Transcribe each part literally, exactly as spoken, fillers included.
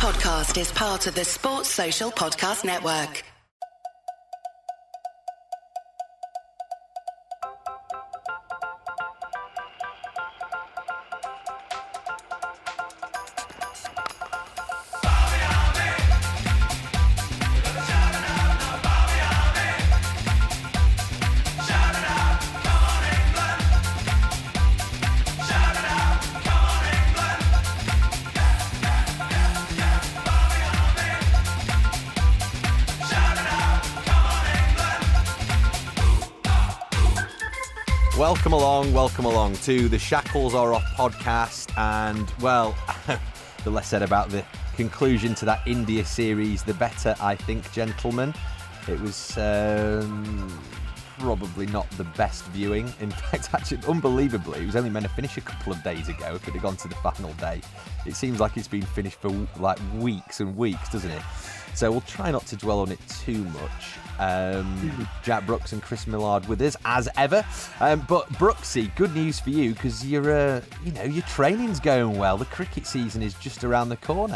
podcast is part of the Sports Social Podcast Network. Welcome along, welcome along to the Shackles Are Off podcast, and well, the less said about the conclusion to that India series, the better, I think, gentlemen. It was um, probably not the best viewing. In fact, actually, unbelievably, it was only meant to finish a couple of days ago if it had gone to the final day. It seems like it's been finished for like weeks and weeks, doesn't it? So we'll try not to dwell on it too much. Um, Jack Brooks and Chris Millard with us as ever. Um, but Brooksy, good news for you because your, uh, you know, your training's going well. The cricket season is just around the corner.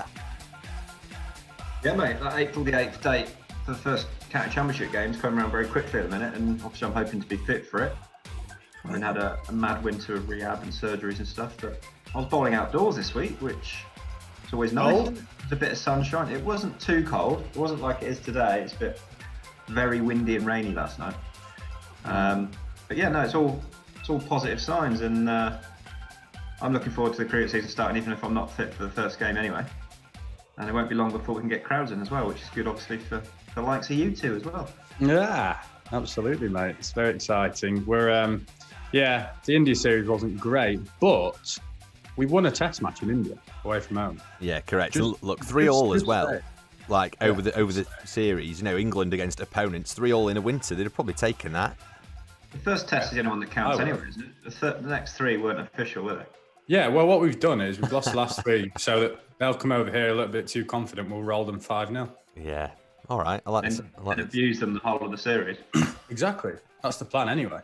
Yeah, mate. That April the eighth date for the first county championship games coming around very quickly at the minute, and obviously I'm hoping to be fit for it. I've been had a, a mad winter of rehab and surgeries and stuff, but I was bowling outdoors this week, which is always nice. Oh. There's a bit of sunshine. It wasn't too cold. It wasn't like it is today. It's a bit very windy and rainy last night. Um, but yeah, no, it's all it's all positive signs, and uh, I'm looking forward to the cricket season starting, even if I'm not fit for the first game anyway. And it won't be long before we can get crowds in as well, which is good, obviously, for the likes of you two as well. Yeah, absolutely, mate. It's very exciting. We're, um, yeah, the India series wasn't great, but we won a test match in India away from home. Yeah, correct. Just, Look, three all as well. Say. Like Yeah. over the over the series, you know, England against opponents, three all in a winter. They'd have probably taken that. The first test is the only one that counts Oh, anyway, isn't it? The, th- the next three weren't official, were they? Yeah, well, what we've done is we've lost the last three, so that they'll come over here a little bit too confident. We'll roll them five nil. Yeah. All right. I like this. And, I like and this. abuse them the whole of the series. Exactly. That's the plan anyway.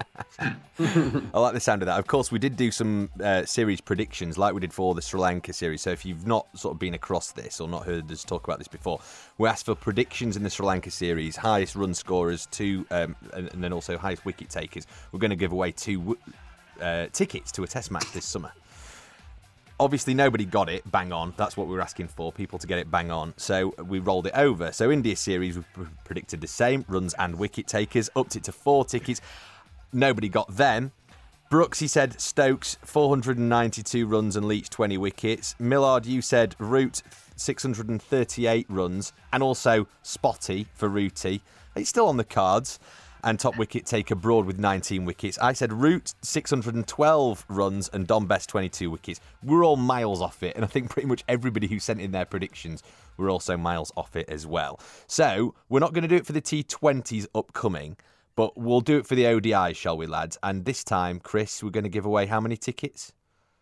I like the sound of that. Of course, we did do some uh, series predictions like we did for the Sri Lanka series. So if you've not sort of been across this or not heard us talk about this before, we asked for predictions in the Sri Lanka series, highest run scorers, two, um, and, and then also highest wicket takers. We're going to give away two uh, tickets to a test match this summer. Obviously, nobody got it bang on. That's what we were asking for, people to get it bang on. So we rolled it over. So India series, we predicted the same, runs and wicket takers, upped it to four tickets. Nobody got them. Brooks, he said Stokes, four hundred ninety-two runs and Leach, twenty wickets. Millard, you said Root, six hundred thirty-eight runs, and also Spotty for Rooty. It's still on the cards. And top wicket taker Broad with nineteen wickets. I said Root, six hundred twelve runs, and Dom Best, twenty-two wickets. We're all miles off it, and I think pretty much everybody who sent in their predictions were also miles off it as well. So we're not going to do it for the T twenties upcoming, but we'll do it for the O D Is, shall we, lads? And this time, Chris, we're going to give away how many tickets?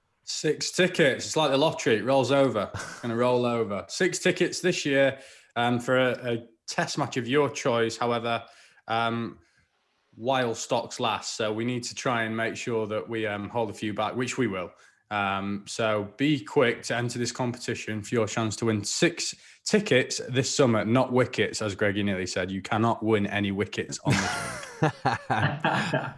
Six tickets. It's like the lottery. It rolls over. It's going to roll over. Six tickets this year um, for a, a test match of your choice. However, um, while stocks last, so we need to try and make sure that we um, hold a few back, which we will. Um, so be quick to enter this competition for your chance to win six tickets this summer, not wickets, as Greggy nearly said. You cannot win any wickets on the game.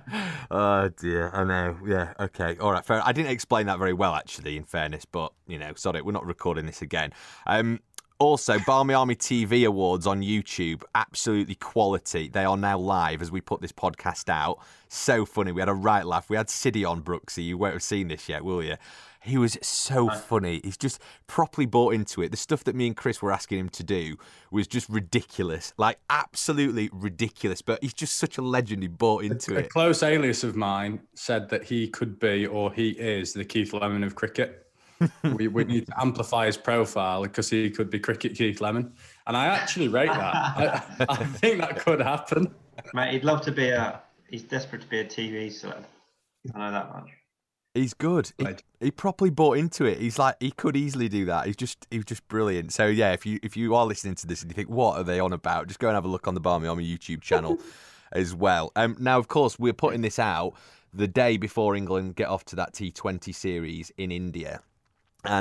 Oh dear, I know. Yeah, okay, all right. Fair. I didn't explain that very well, actually. In fairness, but you know, sorry, we're not recording this again. Um, Also, Barmy Army T V Awards on YouTube, absolutely quality. They are now live as we put this podcast out. So funny. We had a right laugh. We had Siddy on, Brooksy. You won't have seen this yet, will you? He was so funny. He's just properly bought into it. The stuff that me and Chris were asking him to do was just ridiculous. Like, absolutely ridiculous. But he's just such a legend. He bought into a, it. A close alias of mine said that he could be, or he is, the Keith Lemon of cricket. we, we need to amplify his profile because he could be Cricket Keith Lemon. And I actually rate that. I, I think that could happen. Mate, he'd love to be a... He's desperate to be a T V celeb. I know that much. He's good. He, he properly bought into it. He's like, he could easily do that. He's just, he was just brilliant. So yeah, if you if you are listening to this and you think, what are they on about? Just go and have a look on the Barmy Army YouTube channel as well. Um, now, of course, we're putting this out the day before England get off to that T twenty series in India. And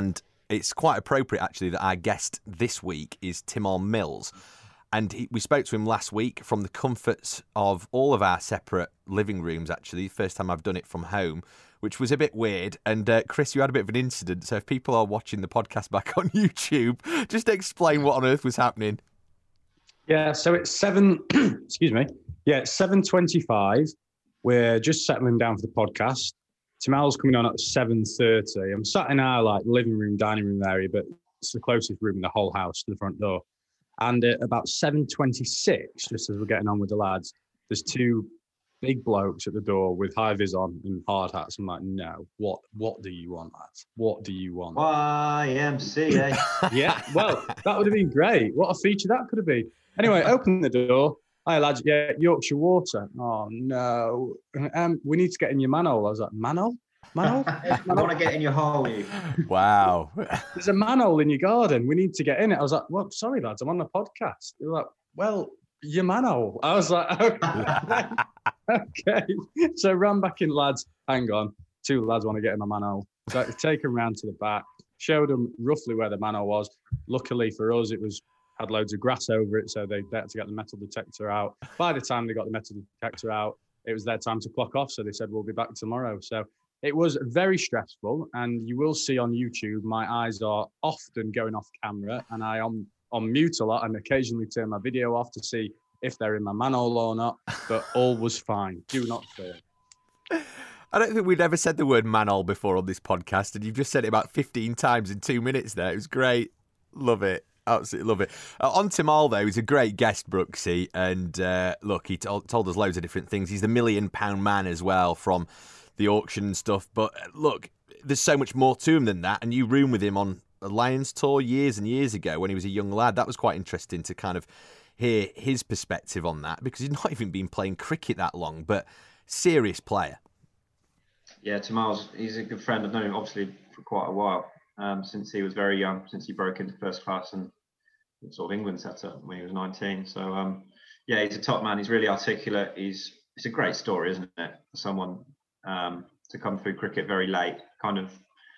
it's quite appropriate, actually, that our guest this week is Tymal Mills. And he, we spoke to him last week from the comforts of all of our separate living rooms, actually. First time I've done it from home, which was a bit weird. And uh, Chris, you had a bit of an incident. So if people are watching the podcast back on YouTube, just explain what on earth was happening. Yeah, so it's seven, excuse me. Yeah, it's seven twenty-five. We're just settling down for the podcast. Tymal's coming on at seven thirty. I'm sat in our like living room, dining room area, but it's the closest room in the whole house to the front door. And at about seven twenty-six, just as we're getting on with the lads, there's two big blokes at the door with high-vis on and hard hats. I'm like, no, what what do you want, lads? What do you want? Y M C A. Yeah, well, that would have been great. What a feature that could have been. Anyway, open the door. Hi, lads. Yeah, Yorkshire Water. Oh, no. Um, we need to get in your manhole. I was like, manhole? Manhole? I want to get in your hole, you. Wow. There's a manhole in your garden. We need to get in it. I was like, well, sorry, lads, I'm on the podcast. They were like, well, your manhole. I was like, okay. Okay. So ran back in, lads. Hang on. Two lads want to get in my manhole. So I take them round to the back, showed them roughly where the manhole was. Luckily for us, it was had loads of grass over it, so they had to get the metal detector out. By the time they got the metal detector out, it was their time to clock off. So they said, we'll be back tomorrow. So it was very stressful. And you will see on YouTube, my eyes are often going off camera and I am on mute a lot and occasionally turn my video off to see if they're in my manhole or not. But all was fine. Do not fear. I don't think we'd ever said the word manhole before on this podcast, and you've just said it about fifteen times in two minutes there. It was great. Love it. Absolutely love it. Uh, on Tymal, though, he's a great guest, Brooksy. And uh, look, he told, told us loads of different things. He's the million pound man as well from the auction and stuff. But uh, look, there's so much more to him than that. And you roomed with him on a Lions tour years and years ago when he was a young lad. That was quite interesting to kind of hear his perspective on that, because he's not even been playing cricket that long, but serious player. Yeah, Tymal's, he's a good friend. I've known him obviously for quite a while, um, since he was very young, since he broke into first class and sort of England set up when he was nineteen. So um, yeah, he's a top man. He's really articulate. He's it's a great story, isn't it? For someone um, to come through cricket very late, kind of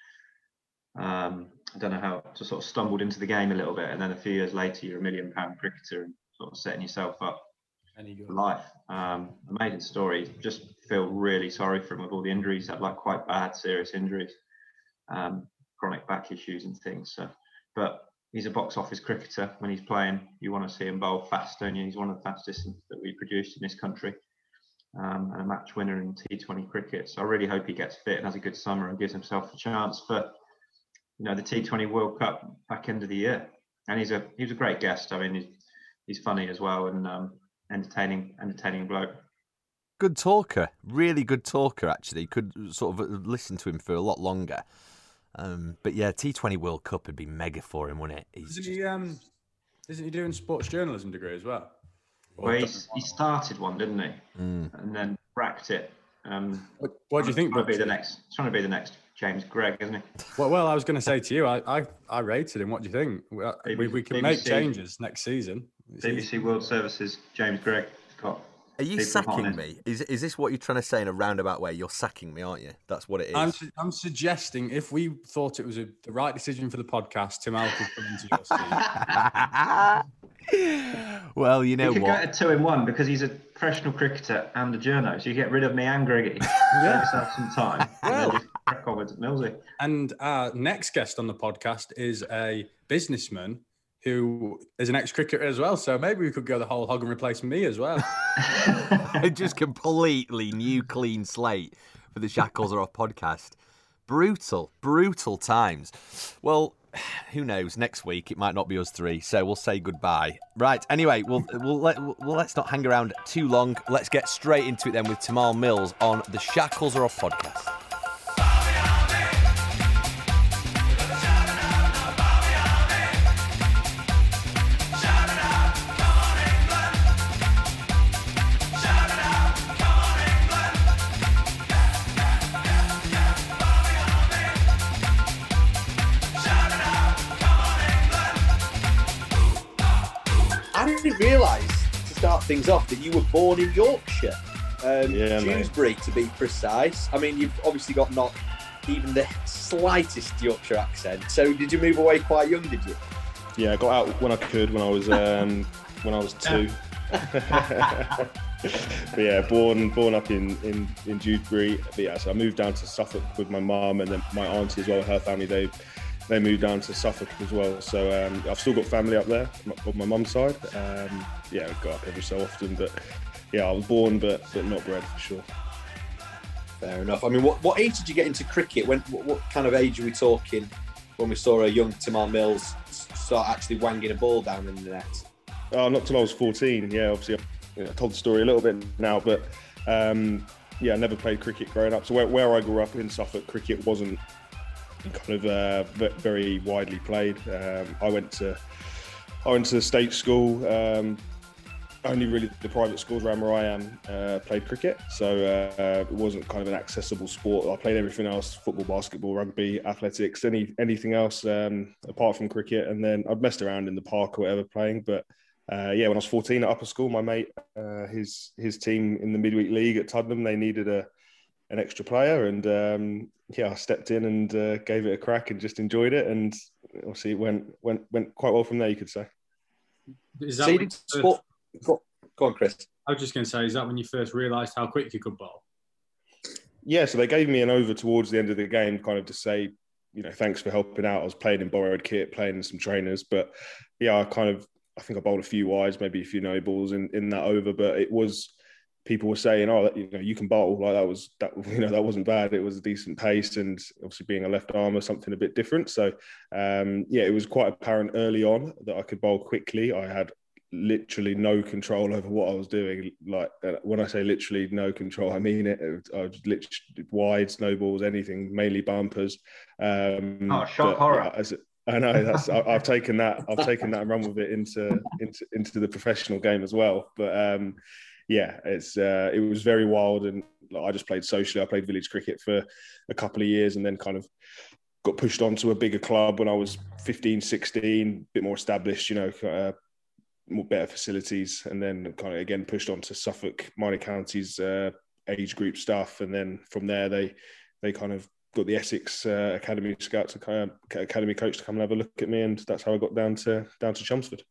um, I don't know how to sort of stumbled into the game a little bit, and then a few years later you're a million pound cricketer and sort of setting yourself up for life. Um, amazing story. Just feel really sorry for him with all the injuries. He had like quite bad, serious injuries, um, chronic back issues and things. So, but he's a box office cricketer. When he's playing, you want to see him bowl fast, don't you? He's one of the fastest that we produced in this country, um, and a match winner in T twenty cricket. So I really hope he gets fit and has a good summer and gives himself a chance for, you know, the T twenty World Cup back end of the year. And he's a he's a great guest. I mean, he's he's funny as well, and um, entertaining entertaining bloke. Good talker, really good talker. Actually, could sort of listen to him for a lot longer. Um, but yeah, T twenty World Cup would be mega for him, wouldn't it? He's Isn't just... he? Um, isn't he doing sports journalism degree as well? Well, he's, he started one, didn't he? Mm. And then racked it. Um, What, what do you think? Trying to be the Brooksy? next, trying to be the next James Gregg, isn't he? Well, well, I was going to say to you, I, I, I rated him. What do you think? We, we, we can B B C make changes next season. It's B B easy. C World Services, James Gregg. Got Are you people sacking on it. me? Is is this what you're trying to say in a roundabout way? You're sacking me, aren't you? That's what it is. I'm, su- I'm suggesting if we thought it was a, the right decision for the podcast, Tymal could come into your team. Well, you know You could what? go to two in one because he's a professional cricketer and a journo. So you get rid of me and Greggy. Save yourself some time. And then just crack on with Millsy. And our next guest on the podcast is a businessman who is an ex-cricketer as well. So maybe we could go the whole hog and replace me as well. Just completely new, clean slate for the Shackles Are Off podcast. Brutal, brutal times. Well, who knows? Next week it might not be us three, so we'll say goodbye. Right. Anyway, we'll we'll let we'll, let's not hang around too long. Let's get straight into it then with Tymal Mills on the Shackles Are Off podcast. I didn't realise, to start things off, that you were born in Yorkshire. Um, Yeah, mate. Dewsbury, to be precise. I mean, you've obviously got not even the slightest Yorkshire accent. So did you move away quite young, did you? Yeah, I got out when I could, when I was um, when I was two. But yeah, born born up in, in, in Dewsbury. But yeah, so I moved down to Suffolk with my mum, and then my auntie as well, her family, they they moved down to Suffolk as well. So um, I've still got family up there on my mum's side. Um, yeah, I go up every so often, but yeah, I was born but but not bred for sure. Fair enough. I mean, what, what age did you get into cricket? When what, what kind of age are we talking when we saw a young Tamal Mills start actually wanging a ball down in the net? Oh, not till I was fourteen. Yeah, obviously I've you know, told the story a little bit now, but um, yeah, I never played cricket growing up. So where, where I grew up in Suffolk, cricket wasn't kind of uh, very widely played. Um, I went to I went to the state school. Um, only really the private schools around where I am uh, played cricket, so uh, it wasn't kind of an accessible sport. I played everything else: football, basketball, rugby, athletics, any anything else um, apart from cricket. And then I'd messed around in the park or whatever playing. But uh, yeah, when I was fourteen at upper school, my mate, uh, his his team in the midweek league at Tuddenham, they needed a an extra player, and um, yeah, I stepped in and uh, gave it a crack and just enjoyed it. And obviously, it went went went quite well from there, you could say. Is that So you when did you sport. first- Go, go on, Chris. I was just going to say, is that when you first realised how quick you could bowl? Yeah, so they gave me an over towards the end of the game, kind of to say, you know, thanks for helping out. I was playing in borrowed kit, playing in some trainers, but yeah, I kind of, I think I bowled a few wides, maybe a few no balls in, in that over, but it was, people were saying, oh, you know, you can bowl. Like that was, that you know, that wasn't bad. It was a decent pace, and obviously being a left armer, something a bit different. So um, yeah, it was quite apparent early on that I could bowl quickly. I had literally no control over what I was doing. Like uh, when I say literally no control, I mean it. it I was literally wide snowballs, anything, mainly bumpers. Um, Oh, shock but, horror. yeah, as, I know that's. I, I've taken that. I've taken that and run with it into into into the professional game as well. But um, yeah, it's uh, it was very wild, and like, I just played socially. I played village cricket for a couple of years, and then kind of got pushed onto a bigger club when I was fifteen, sixteen, a bit more established. You know. Uh, more better facilities, and then kind of again pushed on to Suffolk minor counties uh, age group stuff, and then from there they they kind of got the Essex uh, academy scout to kind of, academy coach to come and have a look at me, and that's how I got down to down to Chelmsford.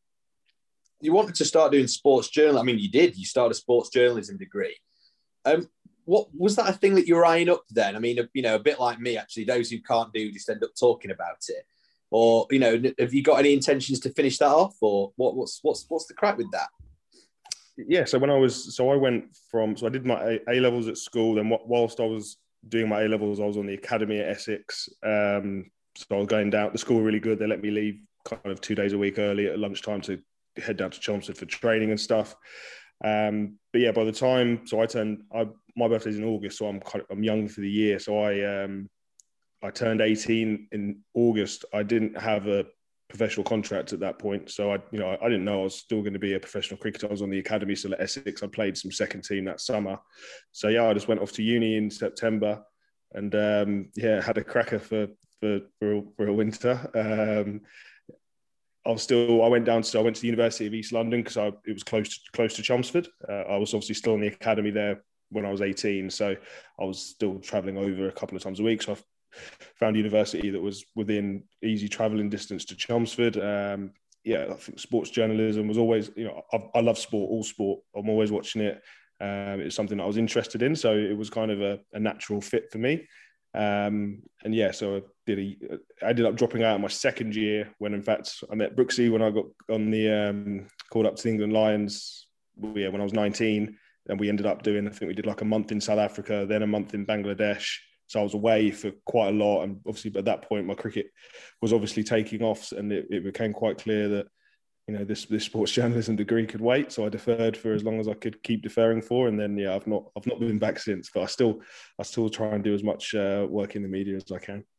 You wanted to start doing sports journalism. I mean, you did. You started a sports journalism degree. Um, what was that a thing that you were eyeing up then? I mean, you know, a bit like me actually. Those who can't do just end up talking about it. Or, you know, have you got any intentions to finish that off, or what, what's what's what's the crack with that? Yeah, so when I was, so I went from, so I did my A levels at school. Then whilst I was doing my A levels, I was on the academy at Essex. Um, so I was going down. The school were really good. They let me leave kind of two days a week early at lunchtime to head down to Chelmsford for training and stuff. Um, but yeah, by the time, so I turned, I, my birthday's in August, so I'm kind of, I'm young for the year. So I. Um, I turned eighteen in August. I didn't have a professional contract at that point. So I, you know, I didn't know I was still going to be a professional cricketer. I was on the academy still at Essex. I played some second team that summer. So yeah, I just went off to uni in September, and um, yeah, had a cracker for for for a, for a winter. Um, I was still. I went down to. I went to the University of East London because I it was close to, close to Chelmsford. Uh, I was obviously still in the academy there when I was eighteen, so I was still travelling over a couple of times a week. So I found a university that was within easy travelling distance to Chelmsford. Um, yeah, I think sports journalism was always, you know, I, I love sport, all sport. I'm always watching it. Um, it's something that I was interested in, so it was kind of a, a natural fit for me. Um, and yeah, so I did. A, I ended up dropping out in my second year when, in fact, I met Brooksy when I got on the um, called up to the England Lions. Yeah, when I was nineteen, and we ended up doing. I think we did like a month in South Africa, then a month in Bangladesh. So I was away for quite a lot, and obviously at that point my cricket was obviously taking off, and it, it became quite clear that, you know, this this sports journalism degree could wait. So I deferred for as long as I could keep deferring for, and then yeah, I've not I've not been back since. But I still I still try and do as much uh, work in the media as I can.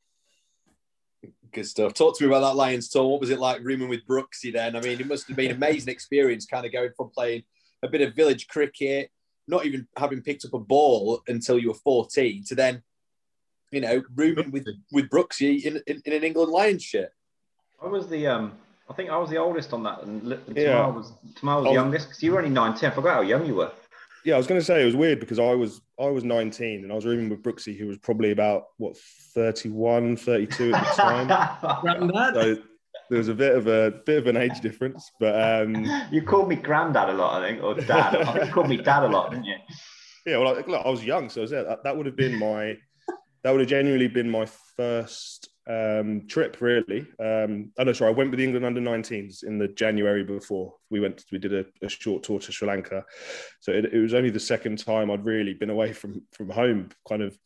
Good stuff. Talk to me about that Lions tour. What was it like rooming with Brooksy then? I mean, it must have been an amazing experience, kind of going from playing a bit of village cricket, not even having picked up a ball until you were fourteen, to then, you know, rooming with with Brooksy in, in, in an England Lions shirt. I was the um, I think I was the oldest on that, and Tamar Yeah. was Tamar was I was- youngest because you were only nineteen. I forgot how young you were. Yeah, I was going to say it was weird because I was I was nineteen and I was rooming with Brooksy, who was probably about what thirty-one, thirty-two at the time. Granddad. So there was a bit of a bit of an age difference, but um, you called me granddad a lot, I think, or dad. I think you called me dad a lot, didn't you? Yeah, well, like, look, I was young, so that that would have been my that would have genuinely been my first um, trip, really. Um, oh no, sorry, I went with the England under nineteens in the January before we went. We did a, a short tour to Sri Lanka, so it, it was only the second time I'd really been away from from home, kind of.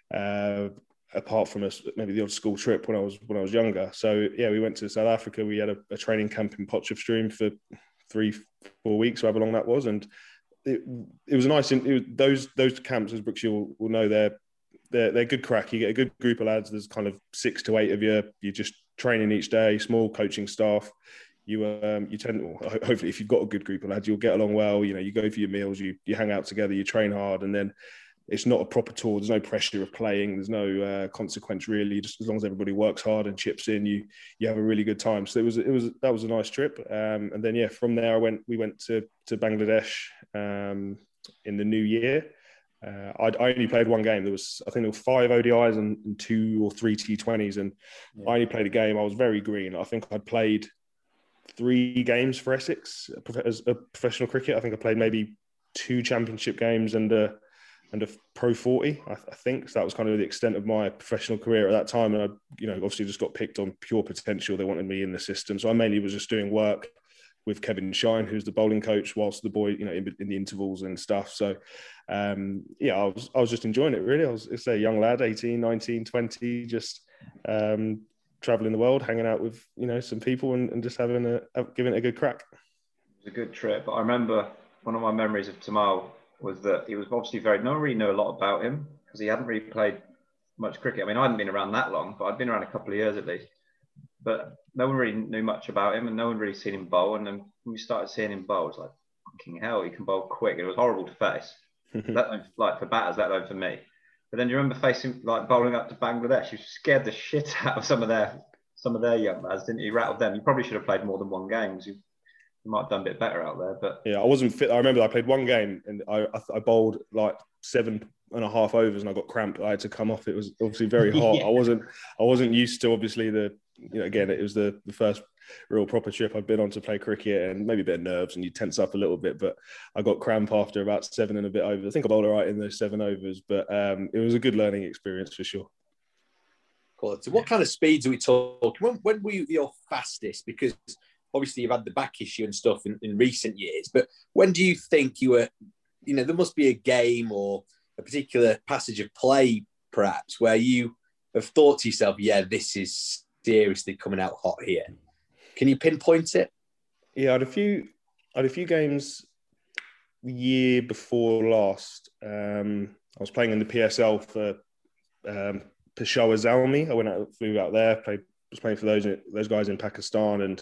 Uh, apart from a, maybe the odd school trip when I was when I was younger. So yeah, we went to South Africa. We had a, a training camp in Potchefstroom for three, four weeks, however long that was, and it, it was nice. It was, those those camps, as Brooks, you will know, they're they're they're good crack. You get a good group of lads. There's kind of six to eight of you. You're just training each day. Small coaching staff. You um you tend to, hopefully if you've got a good group of lads, you'll get along well. You know, you go for your meals. You you hang out together. You train hard, and then. It's not a proper tour. There's no pressure of playing. There's no uh, consequence really. Just as long as everybody works hard and chips in, you you have a really good time. So it was it was that was a nice trip. Um, and then yeah, from there I went. We went to to Bangladesh um, in the new year. Uh, I I only played one game. There was I think there were five O D Is and, and two or three T twenties, and yeah. I only played a game. I was very green. I think I'd played three games for Essex as a professional cricket. I think I played maybe two championship games and. Uh, and a pro forty, I, I think. So that was kind of the extent of my professional career at that time. And I, you know, obviously just got picked on pure potential. They wanted me in the system. So I mainly was just doing work with Kevin Shine, who's the bowling coach, whilst the boy, you know, in, in the intervals and stuff. So, um, yeah, I was I was just enjoying it, really. I was, it's a young lad, eighteen, nineteen, twenty, just um, traveling the world, hanging out with, you know, some people and, and just having a, giving it a good crack. It was a good trip. But I remember one of my memories of Tamal was that he was obviously very, no one really knew a lot about him because he hadn't really played much cricket. I mean, I hadn't been around that long, but I'd been around a couple of years at least. But no one really knew much about him and no one really seen him bowl. And then when we started seeing him bowl, it was like, fucking hell, he can bowl quick. And it was horrible to face, let alone, like for batters, let alone for me. But then you remember facing, like bowling up to Bangladesh, you scared the shit out of some of their some of their young lads, didn't you? Rattled them. You probably should have played more than one game because you You might have done a bit better out there, but yeah, I wasn't fit. I remember I played one game and I I bowled like seven and a half overs and I got cramp. I had to come off. It was obviously very hot. yeah. I wasn't I wasn't used to obviously the you know again it was the, the first real proper trip I'd been on to play cricket and maybe a bit of nerves and you tense up a little bit. But I got cramp after about seven and a bit overs. I think I bowled all right in those seven overs, but um, it was a good learning experience for sure. Quality. What kind of speeds are we talking? When, when were you your fastest? Because obviously, you've had the back issue and stuff in, in recent years, but when do you think you were, you know, there must be a game or a particular passage of play, perhaps, where you have thought to yourself, yeah, this is seriously coming out hot here. Can you pinpoint it? Yeah, I had a few, I had a few games the year before last. Um, I was playing in the P S L for um, Peshawar Zalmi. I went out, flew out there, played, was playing for those those guys in Pakistan, and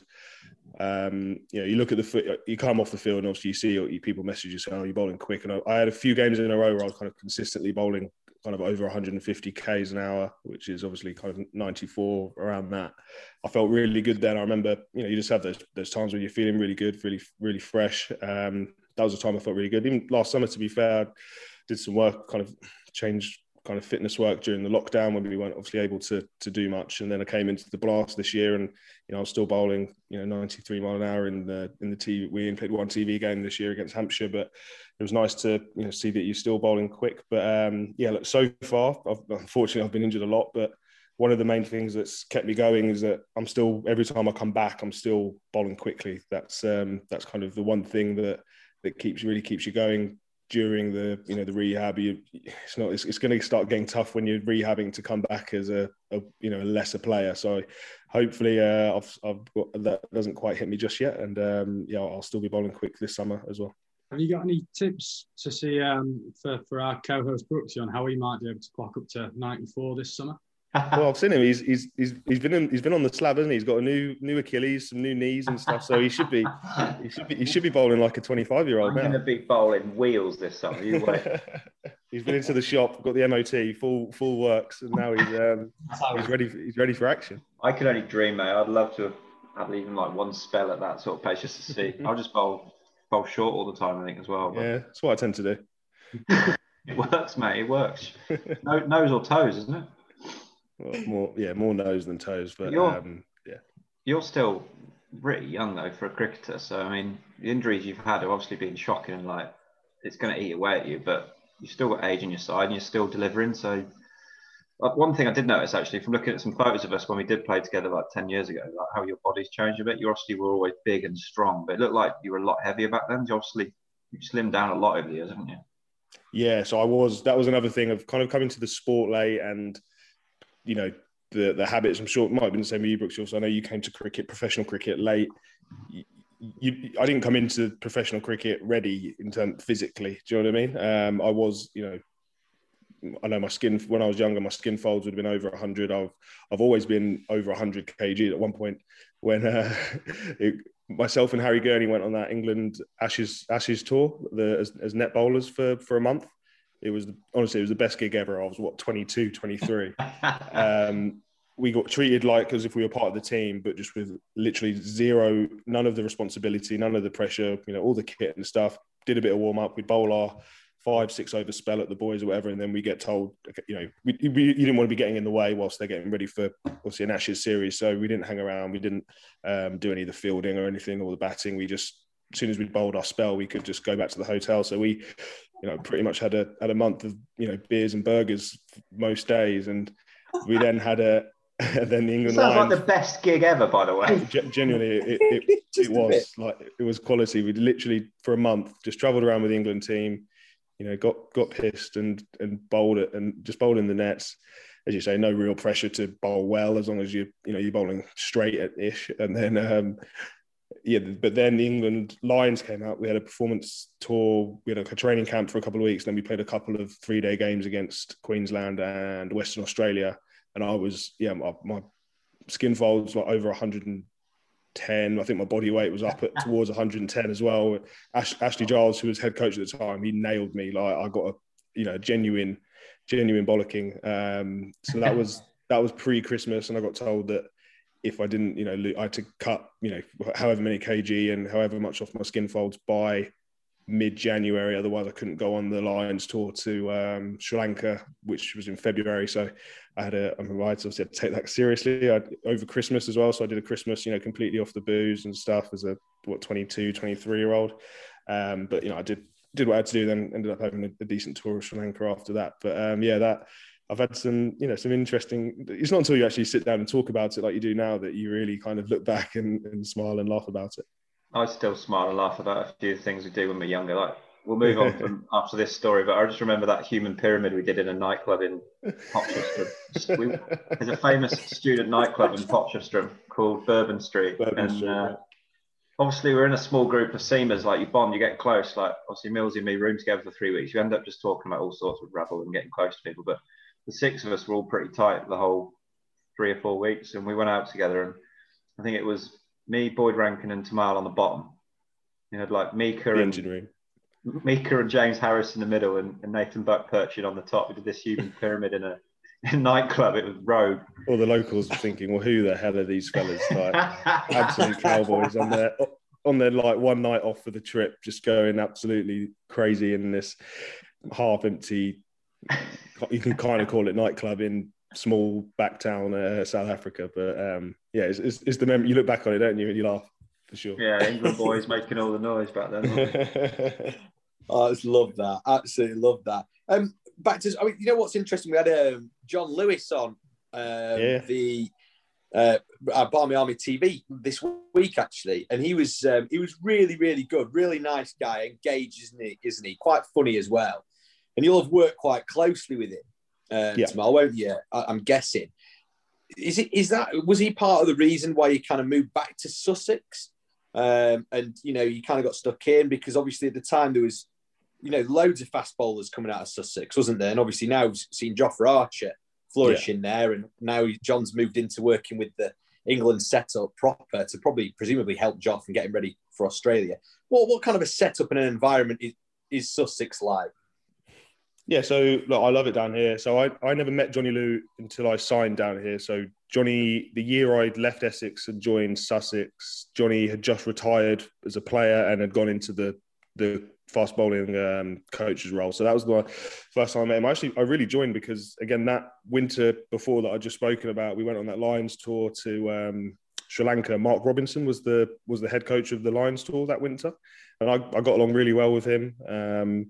um, you know, you look at the foot, you come off the field, and obviously you see you, people message you saying, "Oh, you're bowling quick." And I, I had a few games in a row where I was kind of consistently bowling kind of over one hundred fifty kays an hour, which is obviously kind of ninety-four around that. I felt really good then. I remember, you know, you just have those those times where you're feeling really good, really really fresh. Um, that was the time I felt really good. Even last summer, to be fair, I did some work, kind of changed kind of fitness work during the lockdown when we weren't obviously able to to do much. And then I came into the Blast this year, and you know I was still bowling, you know, ninety-three mile an hour in the in the T V. We played one T V game this year against Hampshire, but it was nice to you know see that you're still bowling quick. But um, yeah, look, so far, I've, unfortunately, I've been injured a lot, but one of the main things that's kept me going is that I'm still, every time I come back, I'm still bowling quickly. That's um, that's kind of the one thing that that keeps really keeps you going during the you know the rehab. You, it's not it's, it's going to start getting tough when you're rehabbing to come back as a, a you know a lesser player. So hopefully uh, I've, I've got, that doesn't quite hit me just yet, and um, yeah, I'll still be bowling quick this summer as well. Have you got any tips to see um, for for our co-host Brooksy on how he might be able to clock up to ninety-four this summer? Well, I've seen him. He's he's he's he's been in, he's been on the slab, hasn't he? He's got a new new Achilles, some new knees and stuff. So he should be he should be he should be bowling like a twenty-five year old now. I'm going to be bowling wheels this summer. You wait. He's been into the shop, got the M O T, full full works, and now he's um, he's ready. For, he's ready for action. I could only dream, mate. I'd love to have had even like one spell at that sort of pace just to see. I'll just bowl bowl short all the time, I think, as well. But Yeah, that's what I tend to do. it works, mate. It works. No, nose or toes, isn't it? Well, more, yeah, more nose than toes. But You're, um, yeah, you're still pretty young though for a cricketer. So I mean, the injuries you've had have obviously been shocking, and like it's going to eat away at you. But you've still got age on your side, and you're still delivering. So uh, one thing I did notice actually from looking at some photos of us when we did play together like ten years ago, like how your body's changed a bit. You obviously were always big and strong, but it looked like you were a lot heavier back then. You obviously you slimmed down a lot over the years, haven't you? yeah. So I was. That was another thing of kind of coming to the sport late, and you know. The, the habits, I'm sure it might have been the same with you, Brooks. Also, I know you came to cricket, professional cricket, late. You, you, I didn't come into professional cricket ready in terms physically. Do you know what I mean? Um, I was, you know, I know my skin when I was younger, my skin folds would have been over one hundred. I've I've always been over one hundred kilograms at one point when uh, it, myself and Harry Gurney went on that England Ashes Ashes tour the, as, as net bowlers for for a month. It was honestly, it was the best gig ever. I was what twenty-two, twenty-three. um, we got treated like as if we were part of the team, but just with literally zero, none of the responsibility, none of the pressure. You know, all the kit and stuff. Did a bit of warm up. We'd bowl our five, six over spell at the boys or whatever, and then we get told, you know, we, we you didn't want to be getting in the way whilst they're getting ready for obviously an Ashes series. So we didn't hang around. We didn't um, do any of the fielding or anything or the batting. We just, as soon as we bowled our spell, we could just go back to the hotel. So we, you know, pretty much had a had a month of, you know, beers and burgers most days, and we then had a and then the England Sounds Lions, like the best gig ever, by the way. Genuinely, it, it, it was like it was quality. We literally for a month just travelled around with the England team, you know, got got pissed and and bowled it and just bowled in the nets. As you say, no real pressure to bowl well as long as you you know you're bowling straight at ish, and then. Um, Yeah, but then the England Lions came out. We had a performance tour. We had a training camp for a couple of weeks. Then we played a couple of three-day games against Queensland and Western Australia. And I was, yeah, my, my skin folds were over one hundred ten. I think my body weight was up at towards one hundred ten as well. Ash, Ashley Giles, who was head coach at the time, he nailed me. Like I got a, you know, genuine, genuine bollocking. Um, so that was that was pre-Christmas, and I got told that. If I didn't, you know, I had to cut, you know, however many kg and however much off my skin folds by mid-January. Otherwise, I couldn't go on the Lions tour to um, Sri Lanka, which was in February. So I had a, I'm right, so I had to take that seriously. I, over Christmas as well. So I did a Christmas, you know, completely off the booze and stuff as a, what, twenty-two, twenty-three year old. Um, but, you know, I did, did what I had to do, then ended up having a, a decent tour of Sri Lanka after that. But um, yeah, that, I've had some, you know, some interesting. It's not until you actually sit down and talk about it like you do now that you really kind of look back and, and smile and laugh about it. I still smile and laugh about a few things we do when we're younger. Like we'll move on from after this story, but I just remember that human pyramid we did in a nightclub in Potchefstroom. We, there's a famous student nightclub in Potchefstroom called Bourbon Street, Bourbon and Street, uh, yeah. obviously we're in a small group of seamers. Like you bond, you get close. Like obviously Millsy and me room together for three weeks. You end up just talking about all sorts of rabble and getting close to people, but. The six of us were all pretty tight the whole three or four weeks, and we went out together. And I think it was me, Boyd Rankin, and Tamal on the bottom. You had like Mika and Mika and James Harris in the middle, and, and Nathan Buck perching on the top. We did this human pyramid in a, in a nightclub. It was rogue. All the locals were thinking, "Well, who the hell are these fellas? Like absolute cowboys on their on their like one night off for the trip, just going absolutely crazy in this half empty." You can kind of call it nightclub in small backtown uh, South Africa, but um, yeah, it's, it's, it's the memory. You look back on it, don't you, and you laugh for sure. Yeah, England boys making all the noise back then. Oh, I just love that. Absolutely love that. Um, back to, I mean, you know what's interesting? We had um, John Lewis on um, yeah. the uh, Barmy Army T V this week actually, and he was um, he was really really good, really nice guy, engaged, isn't he? Isn't he? Quite funny as well. And you'll have worked quite closely with him, um, yeah. Tamal, won't you? I, I'm guessing. Is it? Is that? Was he part of the reason why you kind of moved back to Sussex? Um, and you know, you kind of got stuck in because obviously at the time there was, you know, loads of fast bowlers coming out of Sussex, wasn't there? And obviously now we've seen Jofra Archer flourishing yeah. there, and now John's moved into working with the England setup proper to probably presumably help Joff and get him ready for Australia. What what kind of a setup and an environment is, is Sussex like? Yeah, so look, I love it down here. So I, I never met Johnny Lew until I signed down here. So Johnny, the year I'd left Essex and joined Sussex, Johnny had just retired as a player and had gone into the the fast bowling um, coach's role. So that was my first time I met him. Actually, I really joined because, again, that winter before that I'd just spoken about, we went on that Lions tour to um, Sri Lanka. Mark Robinson was the was the head coach of the Lions tour that winter. And I, I got along really well with him. Um,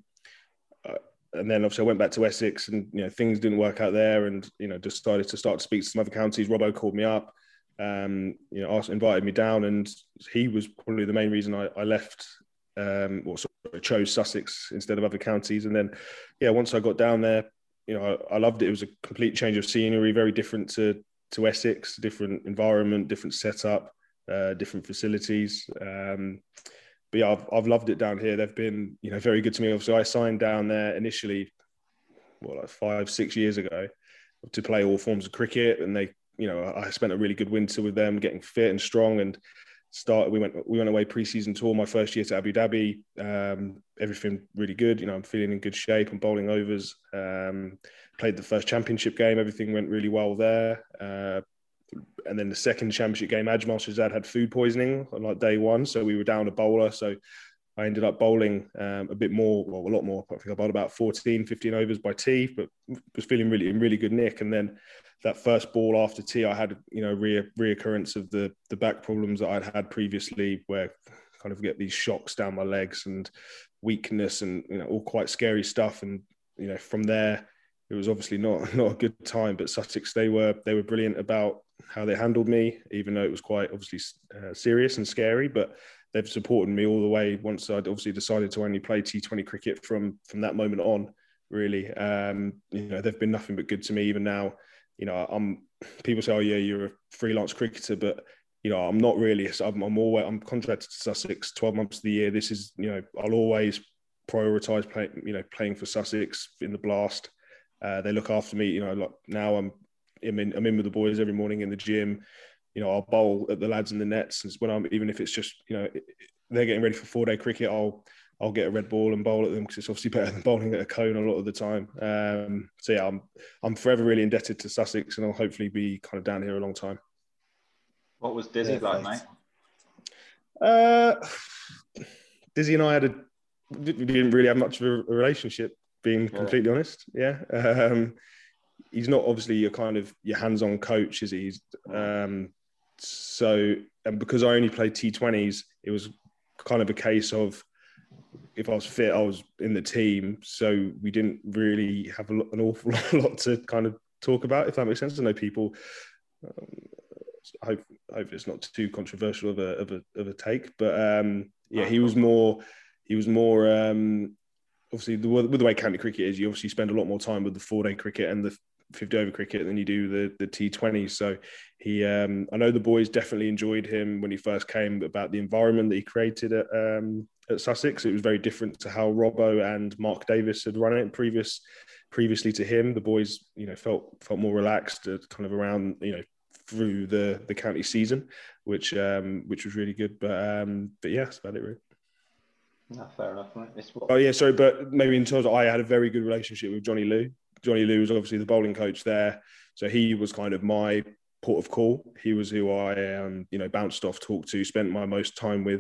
And then obviously I went back to Essex and, you know, things didn't work out there and, you know, decided to start to speak to some other counties. Robbo called me up, um, you know, asked, invited me down, and he was probably the main reason I, I left um, or sort of chose Sussex instead of other counties. And then, yeah, once I got down there, you know, I, I loved it. It was a complete change of scenery, very different to, to Essex, different environment, different setup, uh, different facilities. Um, But yeah, I've, I've loved it down here. They've been, you know, very good to me. Obviously, I signed down there initially, what, like five, six years ago to play all forms of cricket. And they, you know, I spent a really good winter with them, getting fit and strong. And started, we went we went away pre-season tour my first year to Abu Dhabi. Um, everything really good. You know, I'm feeling in good shape. I'm bowling overs. Um, played the first championship game. Everything went really well there. Uh, And then the second championship game, Ajmal Shahzad had food poisoning on like day one. So we were down a bowler. So I ended up bowling um, a bit more, well, a lot more. I think I bowled about fourteen, fifteen overs by tea, but was feeling really in really good nick. And then that first ball after tea, I had, you know, re- reoccurrence of the the back problems that I'd had previously, where I kind of get these shocks down my legs and weakness and, you know, all quite scary stuff. And, you know, from there, it was obviously not not a good time, but Sussex, they were they were brilliant about how they handled me, even though it was quite obviously uh, serious and scary. But they've supported me all the way. Once I'd obviously decided to only play T twenty cricket from from that moment on, really, um, you know, they've been nothing but good to me. Even now, you know, I'm people say, oh yeah, you're a freelance cricketer, but you know, I'm not really. I'm, I'm always I'm contracted to Sussex twelve months of the year. This is, you know, I'll always prioritise playing, you know, playing for Sussex in the Blast. Uh, they look after me, you know. Like now, I'm I'm in, I'm in with the boys every morning in the gym. You know, I'll bowl at the lads in the nets. And when I'm, even if it's just, you know, they're getting ready for four day cricket, I'll I'll get a red ball and bowl at them because it's obviously better than bowling at a cone a lot of the time. Um, so yeah, I'm I'm forever really indebted to Sussex, and I'll hopefully be kind of down here a long time. What was Dizzy yeah, like, mate? Uh, Dizzy and I had a we didn't really have much of a relationship, being yeah. completely honest. Yeah. Um, he's not obviously your kind of your hands-on coach, is he? He's, um, so, and because I only played T twenties, it was kind of a case of if I was fit, I was in the team. So we didn't really have a, an awful lot to kind of talk about, if that makes sense. I know people. Um, I hope, I hope it's not too controversial of a of a of a take, but um, yeah, he was more. He was more. Um, obviously, the, with the way county cricket is, you obviously spend a lot more time with the four-day cricket and the fifty over cricket than you do the the T twenty. So he, um, I know the boys definitely enjoyed him when he first came. About the environment that he created at um, at Sussex, it was very different to how Robbo and Mark Davis had run it previous previously to him. The boys, you know, felt felt more relaxed, uh, kind of around, you know, through the the county season, which um, which was really good. But um, but yeah, that's about it, really. No, fair enough, mate. Oh yeah, sorry, but maybe in terms of, I had a very good relationship with Johnny Lew. Johnny Lew was obviously the bowling coach there, so he was kind of my port of call. He was who I, um, you know, bounced off, talked to, spent my most time with,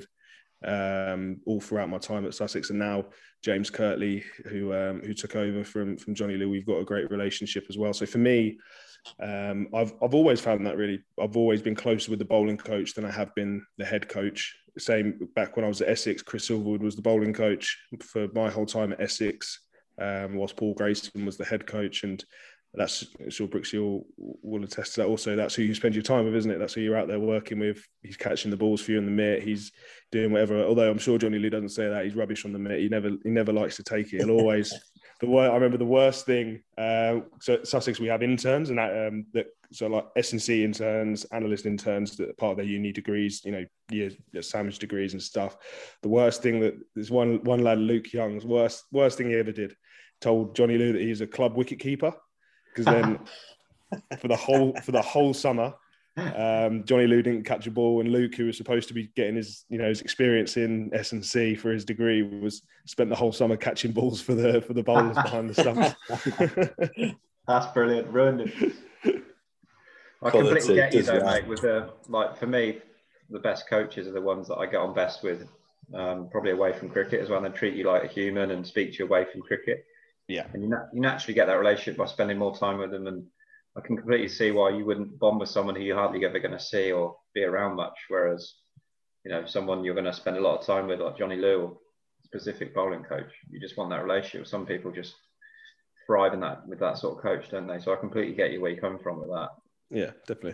um, all throughout my time at Sussex. And now James Kirtley, who um, who took over from from Johnny Lew, we've got a great relationship as well. So for me, um, I've I've always found that really, I've always been closer with the bowling coach than I have been the head coach. Same back when I was at Essex, Chris Silverwood was the bowling coach for my whole time at Essex, um, whilst Paul Grayson was the head coach. And that's, sure Brooksy will, will attest to that also. That's who you spend your time with, isn't it? That's who you're out there working with. He's catching the balls for you in the mitt. He's doing whatever. Although I'm sure Johnny Lew doesn't say that. He's rubbish on the mitt. He never he never likes to take it. He'll always... The wor- I remember the worst thing. Uh, so at Sussex, we have interns, and that, um, that so like S and C interns, analyst interns that are part of their uni degrees, you know, years, sandwich degrees and stuff. The worst thing that there's one one lad, Luke Young's worst worst thing he ever did, told Johnny Lew that he's a club wicket keeper, because then for the whole for the whole summer, Um, Johnny Lou didn't catch a ball, and Luke, who was supposed to be getting his, you know, his experience in S and C for his degree, was spent the whole summer catching balls for the for the bowlers behind the stumps. That's brilliant, ruined it. I completely get you though, mate. With the like, for me, the best coaches are the ones that I get on best with, um, probably away from cricket as well. And they treat you like a human and speak to you away from cricket. Yeah, and you, na- you naturally get that relationship by spending more time with them. And I can completely see why you wouldn't bond with someone who you're hardly ever going to see or be around much. Whereas, you know, someone you're going to spend a lot of time with, like Johnny Lou, or specific bowling coach, you just want that relationship. Some people just thrive in that with that sort of coach, don't they? So I completely get you where you're coming from with that. Yeah, definitely.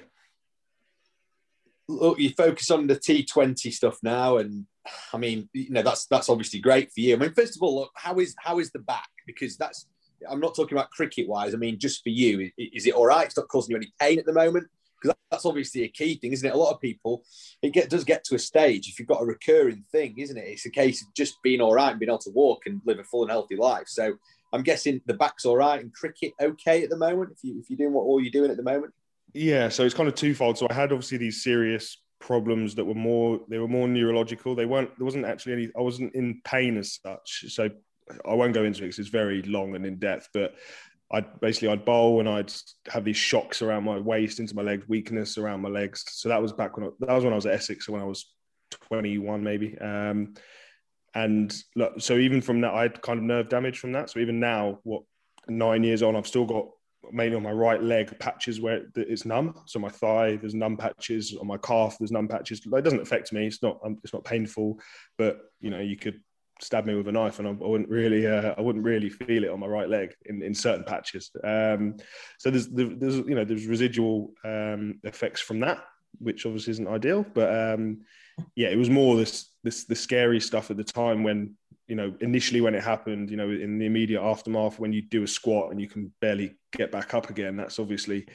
Look, you focus on the T twenty stuff now, and I mean, you know, that's that's obviously great for you. I mean, first of all, look, how is how is the back? Because that's, I'm not talking about cricket wise. I mean, just for you, is it all right? It's not causing you any pain at the moment? Because that's obviously a key thing, isn't it? A lot of people, it get, does get to a stage, if you've got a recurring thing, isn't it? It's a case of just being all right and being able to walk and live a full and healthy life. So I'm guessing the back's all right, and cricket okay at the moment, if you if you're doing what all you're doing at the moment. Yeah, so it's kind of twofold. So I had obviously these serious problems that were more, they were more neurological. They weren't, there wasn't actually any, I wasn't in pain as such. So I won't go into it because it's very long and in depth, but I'd basically, I'd bowl and I'd have these shocks around my waist, into my legs, weakness around my legs. So that was back when I, that was when I was at Essex, when I was twenty-one maybe. Um, and look, so even from that, I had kind of nerve damage from that. So even now, what, nine years on, I've still got, mainly on my right leg, patches where it's numb. So my thigh, there's numb patches. On my calf, there's numb patches. It doesn't affect me. It's not. It's not painful. But you know, you could stab me with a knife, and I, I wouldn't really. Uh, I wouldn't really feel it on my right leg in, in certain patches. Um, so there's there's you know there's residual um, effects from that, which obviously isn't ideal. But um, yeah, it was more this this the scary stuff at the time when, you know, initially when it happened, you know, in the immediate aftermath, when you do a squat and you can barely get back up again, that's obviously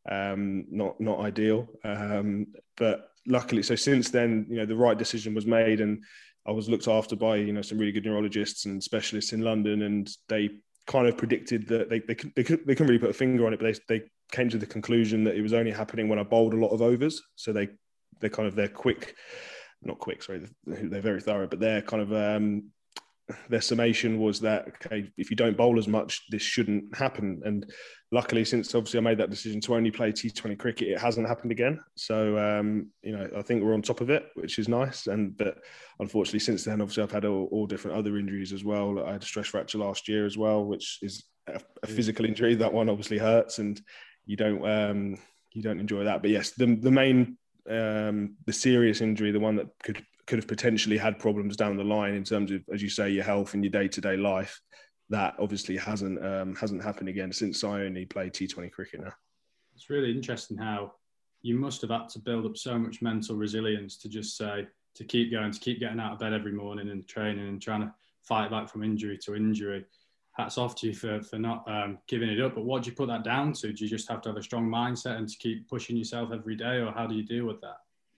um, not not ideal. Um, but luckily, so since then, you know, the right decision was made, and I was looked after by, you know, some really good neurologists and specialists in London, and they kind of predicted that they they, they, couldn't, they couldn't really put a finger on it, but they they came to the conclusion that it was only happening when I bowled a lot of overs. So they they kind of they're quick, not quick, sorry, they're very thorough, but they're kind of um, their summation was that, okay, if you don't bowl as much, this shouldn't happen. And luckily, since obviously I made that decision to only play T twenty cricket, it hasn't happened again. So, um, you know, I think we're on top of it, which is nice. And but unfortunately, since then, obviously, I've had all, all different other injuries as well. I had a stress fracture last year as well, which is a, a physical injury. That one obviously hurts, and you don't um, you don't enjoy that. But yes, the the main um, the serious injury, the one that could could have potentially had problems down the line in terms of, as you say, your health and your day-to-day life, that obviously hasn't um, hasn't happened again since I only play T twenty cricket now. It's really interesting how you must have had to build up so much mental resilience to just say, to keep going, to keep getting out of bed every morning and training and trying to fight back from injury to injury. Hats off to you for, for not um, giving it up. But what do you put that down to? Do you just have to have a strong mindset and to keep pushing yourself every day, or how do you deal with that?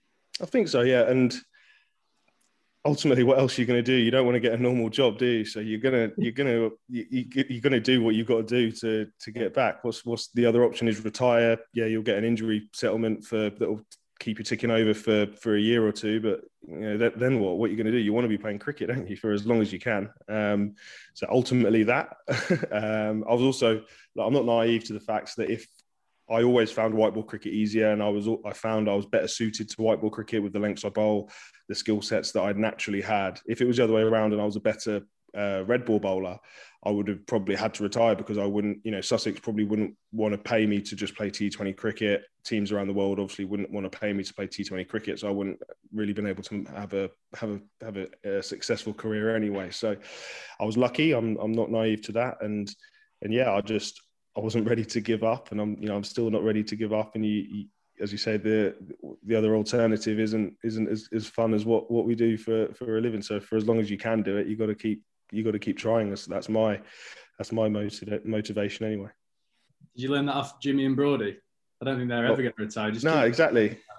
I think so, yeah. And ultimately, what else are you going to do? You don't want to get a normal job, do you? So you're gonna you're gonna you, you're gonna do what you've got to do to to get back. What's what's the other option is retire. Yeah, you'll get an injury settlement for that'll keep you ticking over for for a year or two. But you know, that, then what? What are you going to do? You want to be playing cricket, don't you, for as long as you can? Um, so ultimately, that. um, I was also like, I'm not naive to the facts that if I always found white ball cricket easier, and I was I found I was better suited to white ball cricket with the lengths I bowl, the skill sets that I'd naturally had. If it was the other way around and I was a better uh, red ball bowler, I would have probably had to retire, because I wouldn't, you know, Sussex probably wouldn't want to pay me to just play T twenty cricket. Teams around the world obviously wouldn't want to pay me to play T twenty cricket, so I wouldn't really been able to have a have a have a, a successful career anyway. So I was lucky. I'm I'm not naive to that, and and yeah, I just. I wasn't ready to give up, and I'm, you know, I'm still not ready to give up. And you, you, as you say, the the other alternative isn't isn't as, as fun as what, what we do for, for a living. So for as long as you can do it, you got to keep you got to keep trying. That's that's my that's my motiv- motivation anyway. Did you learn that off Jimmy and Brody? I don't think they're ever oh, going to retire. Just no, exactly.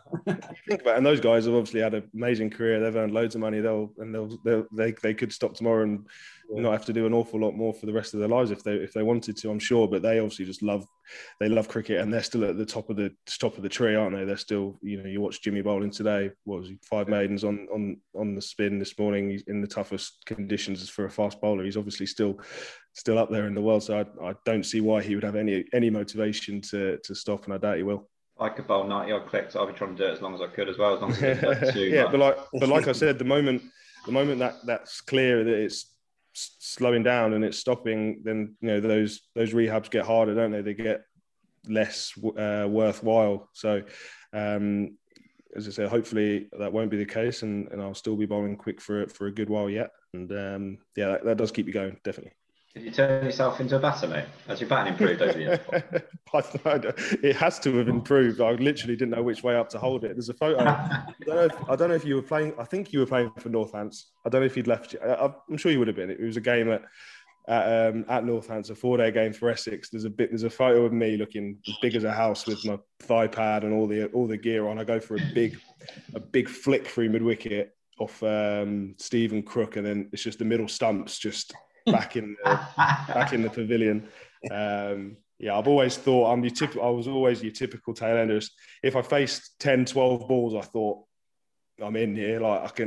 Think about it, and those guys have obviously had an amazing career. They've earned loads of money. They'll and they'll, they'll they they could stop tomorrow and yeah. not have to do an awful lot more for the rest of their lives if they if they wanted to, I'm sure. But they obviously just love they love cricket, and they're still at the top of the top of the tree, aren't they? They're still, you know, you watch Jimmy bowling today. What was he? Five maidens on on on the spin this morning. He's in the toughest conditions for a fast bowler. He's obviously still still up there in the world. So I, I don't see why he would have any any motivation to to stop, and I doubt he will. I could bowl ninety odd clicks. I'll be trying to do it as long as I could as well, as long as it's like two. Yeah, but like but like I said, the moment the moment that that's clear that it's slowing down and it's stopping, then you know those those rehabs get harder, don't they? They get less uh, worthwhile. So um, as I said, hopefully that won't be the case, and, and I'll still be bowling quick for for a good while yet. And um, yeah, that, that does keep you going, definitely. Did you turn yourself into a batter, mate? Has your batting improved over the years? It has to have improved. I literally didn't know which way up to hold it. There's a photo. I don't know if, I don't know if you were playing. I think you were playing for Northants. I don't know if you'd left. I'm sure you would have been. It was a game at at, um, at Northants, a four-day game for Essex. There's a bit. There's a photo of me looking as big as a house with my thigh pad and all the all the gear on. I go for a big a big flick through mid wicket off um, Stephen Crook, and then it's just the middle stumps just. back in the, back in the pavilion. Um, yeah, I've always thought I'm your typical. I was always your typical tail ender. If I faced ten, twelve balls, I thought I'm in here. Like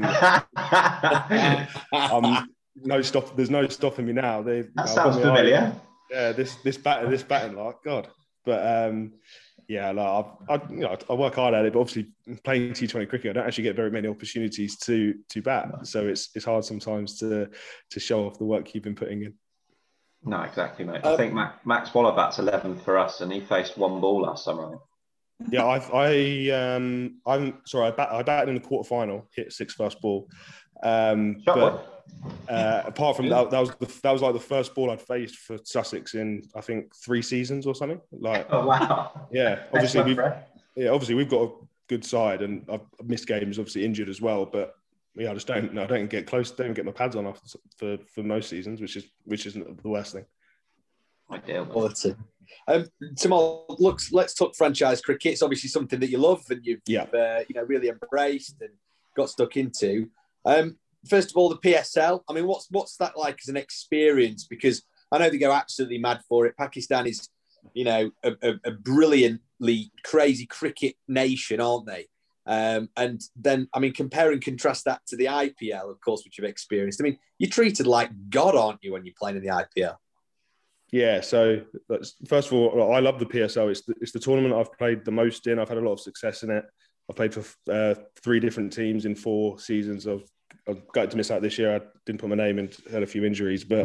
I can. I'm no stop. There's no stopping me now. They, that you know, sounds familiar. Eye. Yeah, this this batter, this batting, like God. But um, yeah, like I, I, you know, I work hard at it. But obviously, playing T twenty cricket, I don't actually get very many opportunities to to bat. So it's it's hard sometimes to to show off the work you've been putting in. No, exactly, mate. Um, I think Max, Max Waller bats eleventh for us, and he faced one ball last summer. Yeah, I, I um, I'm sorry. I, bat, I batted in the quarter final, hit six first ball. Um, but uh, apart from that, that was the, that was like the first ball I'd faced for Sussex in I think three seasons or something. Like, oh wow, yeah. Obviously, we've, yeah, obviously we've got a good side, and I've missed games, obviously injured as well. But yeah, I just don't. No, I don't get close. Don't get my pads on after, for for most seasons, which is which isn't the worst thing. Ideal. Quality. Um, Timon, looks. Let's talk franchise cricket. It's obviously something that you love and you've, yeah. uh, you know, really embraced and got stuck into. Um, first of all, the P S L. I mean, what's what's that like as an experience? Because I know they go absolutely mad for it. Pakistan is, you know, a, a, a brilliantly crazy cricket nation, aren't they? Um, and then, I mean, compare and contrast that to the I P L, of course, which you've experienced. I mean, you're treated like God, aren't you, when you're playing in the I P L? Yeah, so first of all, I love the P S L. It's the, it's the tournament I've played the most in. I've had a lot of success in it. I've played for uh, three different teams in four seasons. I've, I've got to miss out this year. I didn't put my name in, had a few injuries. But,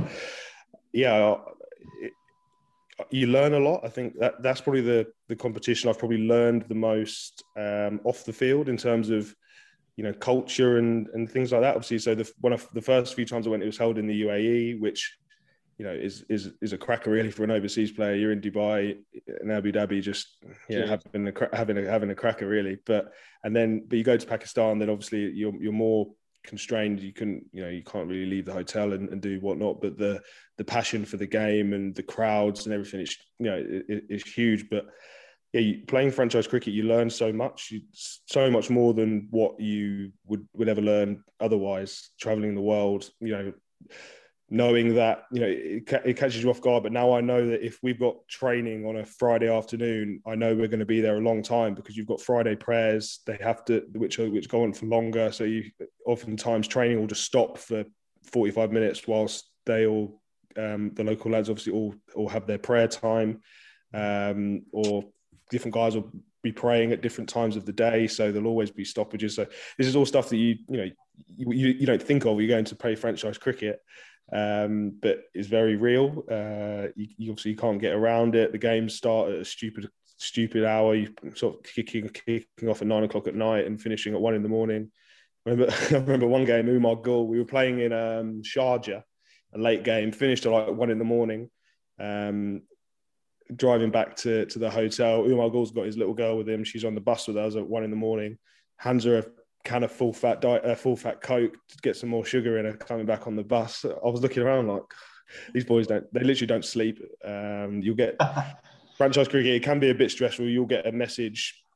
yeah, it, you learn a lot. I think that that's probably the, the competition I've probably learned the most um, off the field in terms of, you know, culture and, and things like that. Obviously, so the, one of the first few times I went, it was held in the U A E, which – you know, is is is a cracker really for an overseas player. You're in Dubai, in Abu Dhabi, just yeah, yeah. having a having a having a cracker really. But and then, but you go to Pakistan, then obviously you're you're more constrained. You can you know you can't really leave the hotel and, and do whatnot. But the the passion for the game and the crowds and everything, it's you know it, it's huge. But yeah, you, playing franchise cricket, you learn so much, you, so much more than what you would would ever learn otherwise. Traveling the world, you know. Knowing that, you know, it, it catches you off guard. But now I know that if we've got training on a Friday afternoon, I know we're going to be there a long time because you've got Friday prayers. They have to, which are, which go on for longer. So you oftentimes training will just stop for forty-five minutes whilst they all, um, the local lads obviously all, all have their prayer time, um, or different guys will be praying at different times of the day. So there'll always be stoppages. So this is all stuff that you, you know, you, you, you don't think of. You're going to play franchise cricket. Um, but it's very real. Uh, you, you obviously you can't get around it. The games start at a stupid, stupid hour. You sort of kicking, kicking off at nine o'clock at night and finishing at one in the morning. I remember, I remember one game, Umar Gul. We were playing in um, Sharjah, a late game. Finished at like one in the morning. Um, driving back to to the hotel. Umar Gul's got his little girl with him. She's on the bus with us at one in the morning. Hands her a can of full fat diet, uh, full fat Coke to get some more sugar in her coming back on the bus. I was looking around like, these boys don't, they literally don't sleep. Um, you'll get franchise cricket, it can be a bit stressful. You'll get a message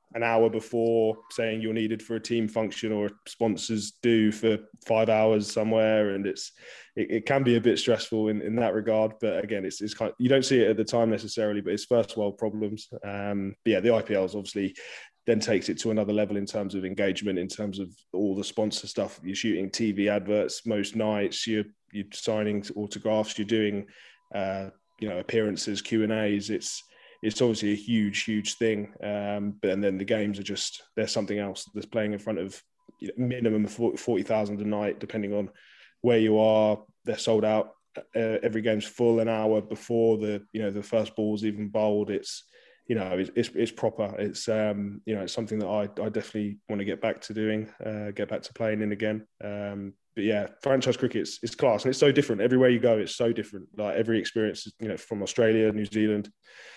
an hour before saying you're needed for a team function or sponsors do for five hours somewhere. And it's, it, it can be a bit stressful in, in that regard. But again, it's, it's kind of, you don't see it at the time necessarily, but it's first world problems. Um, but yeah, the I P L is obviously then takes it to another level in terms of engagement, in terms of all the sponsor stuff. You're shooting T V adverts most nights, you're, you're signing autographs, you're doing, uh, you know, appearances, Q and A's. It's, it's obviously a huge, huge thing. Um, but and then the games are just, there's something else that's playing in front of, you know, minimum of forty thousand a night, depending on where you are. They're sold out. Uh, every game's full an hour before the, you know, the first ball's even bowled. It's, you know, it's, it's, it's proper. It's, um, you know, it's something that I, I definitely want to get back to doing, uh, get back to playing in again. Um, but yeah, franchise cricket's it's class, and it's so different. Everywhere you go, it's so different. Like every experience, you know, from Australia, New Zealand,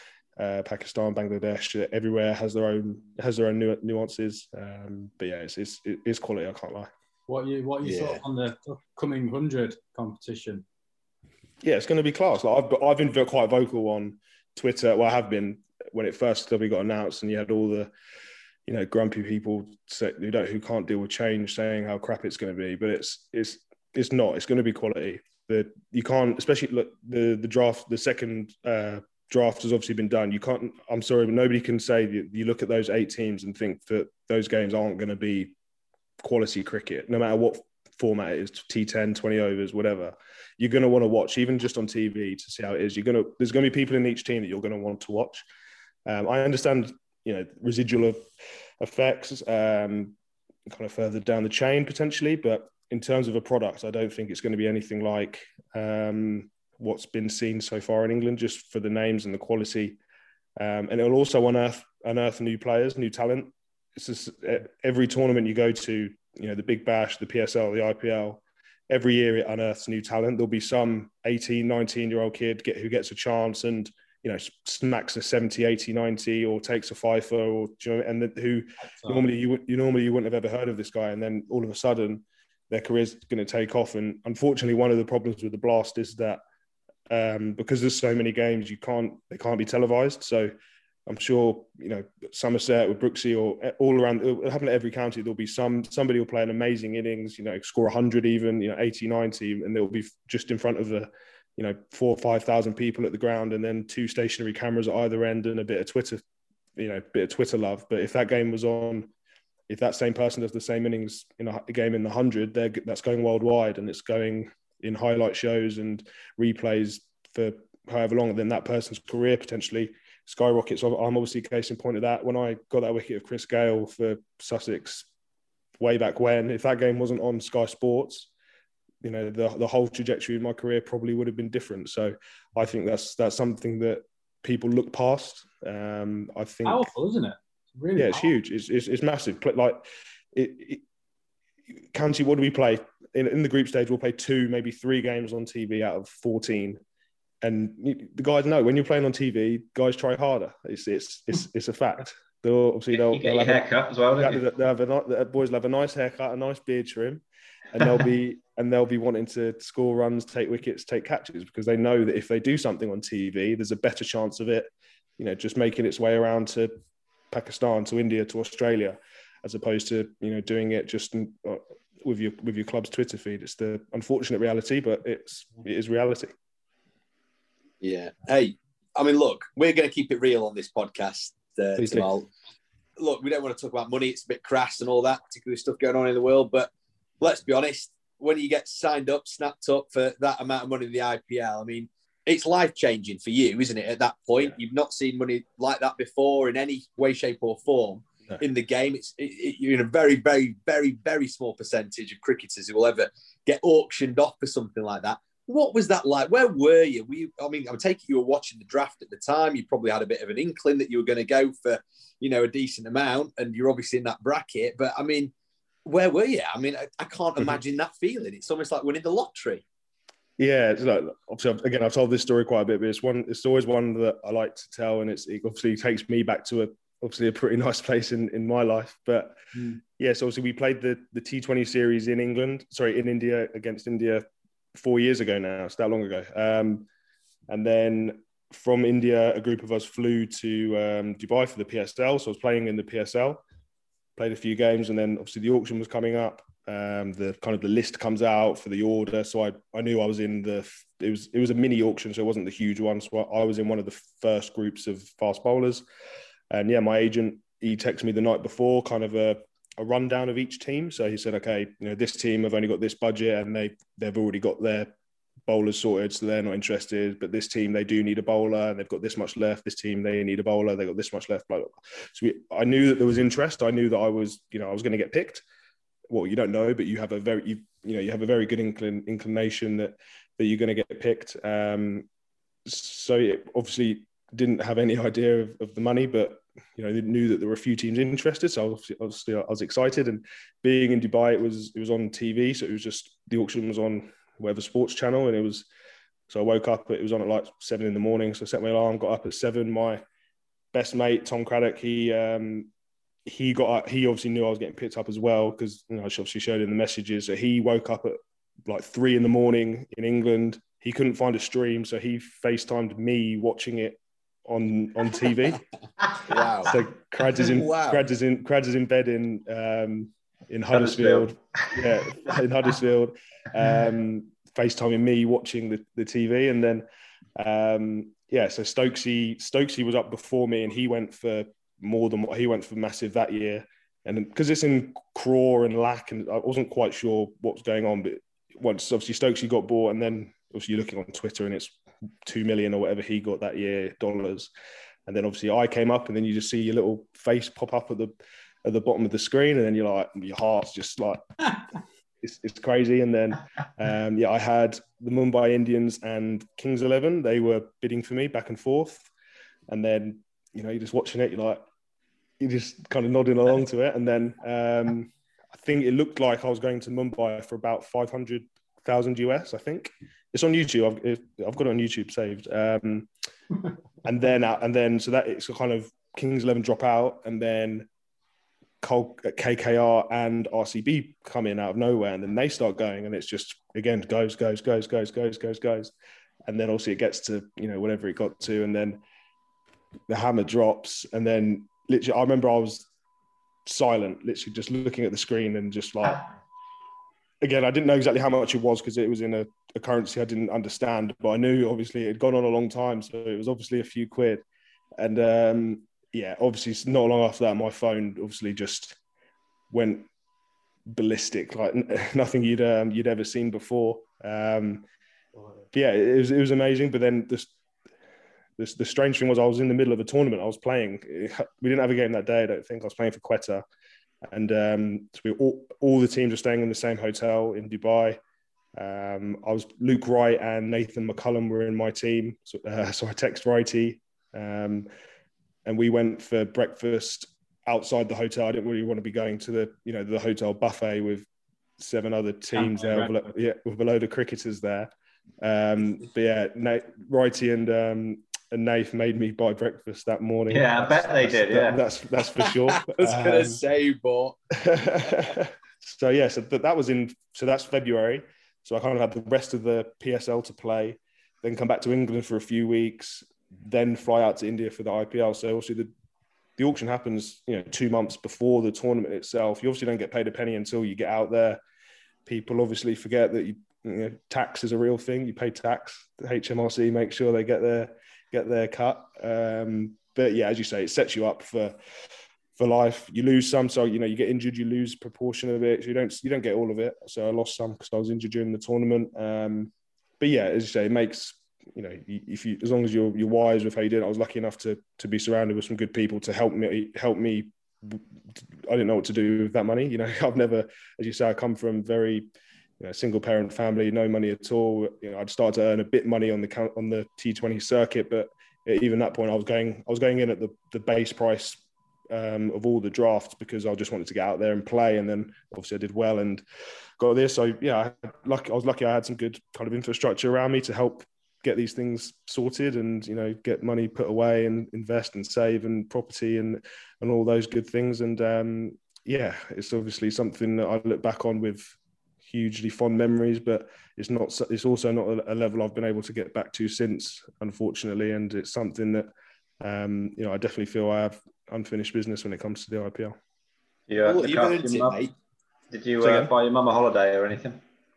uh, Pakistan, Bangladesh, everywhere has their own has their own nu- nuances. Um, but yeah, it's, it's it's quality. I can't lie. What you what you Yeah. thought on the upcoming hundred competition? Yeah, it's going to be class. Like I've I've been quite vocal on Twitter. Well, I have been when it first got announced, and you had all the, you know, grumpy people say, who don't who can't deal with change, saying how crap it's going to be. But it's it's it's not. It's going to be quality. The you can't, especially look the the draft, the second uh, draft has obviously been done. You can't. I'm sorry, but nobody can say that you look at those eight teams and think that those games aren't going to be quality cricket, no matter what format it is, T ten, twenty overs, whatever. You're going to want to watch, even just on T V, to see how it is. You're going to there's going to be people in each team that you're going to want to watch. Um, I understand, you know, residual of effects, um, kind of further down the chain potentially, but in terms of a product, I don't think it's going to be anything like um, what's been seen so far in England, just for the names and the quality. Um, and it'll also unearth unearth new players, new talent. It's just every tournament you go to, you know, the Big Bash, the P S L, the I P L, every year it unearths new talent. There'll be some eighteen, nineteen-year-old kid get, who gets a chance and, you know, smacks a seventy, eighty, ninety, or takes a fifer, or, you know, and the, who normally you, you normally you wouldn't have ever heard of this guy, and then all of a sudden their career's going to take off. And unfortunately, one of the problems with the Blast is that um, because there's so many games, you can't they can't be televised. So I'm sure, you know, Somerset with Brooksy, or all around, it'll happen at every county. There'll be some somebody will play an amazing innings, you know, score one hundred even, you know, eighty, ninety, and they'll be just in front of the, you know, four or five thousand people at the ground, and then two stationary cameras at either end and a bit of Twitter, you know, bit of Twitter love. But if that game was on, if that same person does the same innings in a game in the hundred, that's going worldwide, and it's going in highlight shows and replays for however long, then that person's career potentially skyrockets. I'm obviously a case in point of that. When I got that wicket of Chris Gale for Sussex way back when, if that game wasn't on Sky Sports, you know, the the whole trajectory of my career probably would have been different. So I think that's that's something that people look past. Um, I think Powerful, isn't it? Really yeah, it's powerful. huge. It's, it's it's massive. Like it, it, County, what do we play in, in the group stage? We'll play two, maybe three games on T V out of fourteen. And the guys know when you're playing on T V, guys try harder. It's it's it's it's a fact. They'll obviously they'll, You get they'll your have haircut as well, don't a, you? they'll have a, the boys will have a nice haircut, a nice beard trim, and they'll be and they'll be wanting to score runs, take wickets, take catches, because they know that if they do something on T V, there's a better chance of it, you know, just making its way around to Pakistan, to India, to Australia, as opposed to, you know, doing it just in, uh, with your with your club's Twitter feed. It's the unfortunate reality, but it's it is reality. Yeah. Hey, I mean, look, we're going to keep it real on this podcast, uh, Please do. Tamal. Look, we don't want to talk about money. It's a bit crass and all that, particularly stuff going on in the world. But let's be honest, when you get signed up, snapped up for that amount of money in the I P L, I mean, it's life-changing for you, isn't it, at that point? Yeah. You've not seen money like that before in any way, shape or form no. in the game. It's it, it, You're in a very, very, very, very small percentage of cricketers who will ever get auctioned off for something like that. What was that like? Where were you? Were you? I mean, I'm taking you were watching the draft at the time. You probably had a bit of an inkling that you were going to go for, you know, a decent amount, and you're obviously in that bracket. But I mean, where were you? I mean, I, I can't mm-hmm. imagine that feeling. It's almost like winning the lottery. Yeah, it's like, obviously, again, I've told this story quite a bit, but it's one. It's always one that I like to tell, and it's, it obviously takes me back to a obviously a pretty nice place in, in my life. But mm. yes, yeah, so obviously we played the the T twenty series in England, sorry, in India against India. Four years ago now, it's that long ago. Um, and then from India, a group of us flew to um, Dubai for the P S L. So I was playing in the P S L, played a few games, and then obviously the auction was coming up. Um, the kind of the list comes out for the order. So I, I knew I was in the, it was, it was a mini auction, so it wasn't the huge one. So I was in one of the first groups of fast bowlers. And yeah, my agent, he texted me the night before, kind of a, a rundown of each team. So he said, okay, you know, this team have only got this budget and they, they've already got their bowlers sorted, so they're not interested. But this team, they do need a bowler and they've got this much left. This team, they need a bowler, they got this much left. Blah, blah, blah. So we, I knew that there was interest. I knew that I was, you know, I was going to get picked. Well, you don't know, but you have a very, you, you know, you have a very good inclin, inclination that that you're going to get picked. Um, so it obviously didn't have any idea of, of the money, but you know, they knew that there were a few teams interested. So obviously, obviously I was excited. And being in Dubai, it was it was on T V, so it was just the auction was on whatever sports channel, and it was. So I woke up, it was on at like seven in the morning. So I set my alarm, got up at seven. My best mate Tom Craddock, he. Um, He got. He obviously knew I was getting picked up as well because you know, I obviously showed in the messages. So he woke up at like three in the morning in England. He couldn't find a stream, so he FaceTimed me watching it on on T V. Wow! So Crads is in wow. Crads is in Crads is in bed in um, in Huddersfield. Yeah, in Huddersfield. Um, FaceTiming me watching the, the T V, and then um, yeah. So Stokesy Stokesy was up before me, and he went for more than what he went for massive that year. And because it's in Craw and Lack, and I wasn't quite sure what was going on, but once obviously Stokesy got bought, and then obviously you're looking on Twitter and it's two million or whatever he got that year dollars. And then obviously I came up, and then you just see your little face pop up at the at the bottom of the screen, and then you're like, your heart's just like it's, it's crazy. And then um yeah, I had the Mumbai Indians and Kings eleven, they were bidding for me back and forth. And then you know, you're just watching it, you're like, you're just kind of nodding along to it. And then um, I think it looked like I was going to Mumbai for about five hundred thousand U S, I think. It's on YouTube. I've, I've got it on YouTube saved. Um, and then, and then, so that it's kind of Kings eleven drop out, and then K K R and R C B come in out of nowhere, and then they start going, and it's just, again, goes, goes, goes, goes, goes, goes, goes. And then obviously it gets to, you know, whatever it got to, and then the hammer drops, and then literally, I remember I was silent, literally just looking at the screen and just like, again, I didn't know exactly how much it was because it was in a, a currency I didn't understand, but I knew obviously it had gone on a long time, so it was obviously a few quid. And um, yeah, obviously not long after that, my phone obviously just went ballistic, like nothing you'd um, you'd ever seen before. Um, yeah, it was it was amazing, but then this. The, the strange thing was I was in the middle of a tournament. I was playing. We didn't have a game that day, I don't think. I was playing for Quetta. And um, so we all, all the teams were staying in the same hotel in Dubai. Um, I was Luke Wright and Nathan McCullum were in my team. So, uh, so I text Righty. Um, and we went for breakfast outside the hotel. I didn't really want to be going to the, you know, the hotel buffet with seven other teams there, with, yeah, with a load of cricketers there. Um, but yeah, Nate, Righty and um, and Nath made me buy breakfast that morning. Yeah, I bet they that's, did. that, Yeah, that's that's for sure. I was um, gonna say, but so yeah, so that, that was in. So that's February. So I kind of had the rest of the P S L to play, then come back to England for a few weeks, then fly out to India for the I P L. So obviously the the auction happens, you know, two months before the tournament itself. You obviously don't get paid a penny until you get out there. People obviously forget that you, you know, tax is a real thing. You pay tax. The H M R C make sure they get their get their cut. Um, but yeah, as you say, it sets you up for for life. You lose some, so you know you get injured, you lose a proportion of it. So you don't you don't get all of it. So I lost some because I was injured during the tournament. Um, but yeah, as you say, it makes, you know, if you, as long as you're you're wise with how you did it. I was lucky enough to to be surrounded with some good people to help me help me. I didn't know what to do with that money. You know, I've never, as you say, I come from very, you know, single parent family, no money at all. You know, I'd started to earn a bit money on the count on the T twenty circuit, but even that point, I was going, I was going in at the the base price um, of all the drafts because I just wanted to get out there and play. And then obviously I did well and got this. So yeah, I, lucky, I was lucky I had some good kind of infrastructure around me to help get these things sorted and, you know, get money put away and invest and save and property and and all those good things. And um, yeah, it's obviously something that I look back on with hugely fond memories, but it's not. It's also not a level I've been able to get back to since, unfortunately, and it's something that um, you know I definitely feel I have unfinished business when it comes to the I P L. Yeah, Well, look, you've earned it, mate. Did you uh, buy your mum a holiday or anything?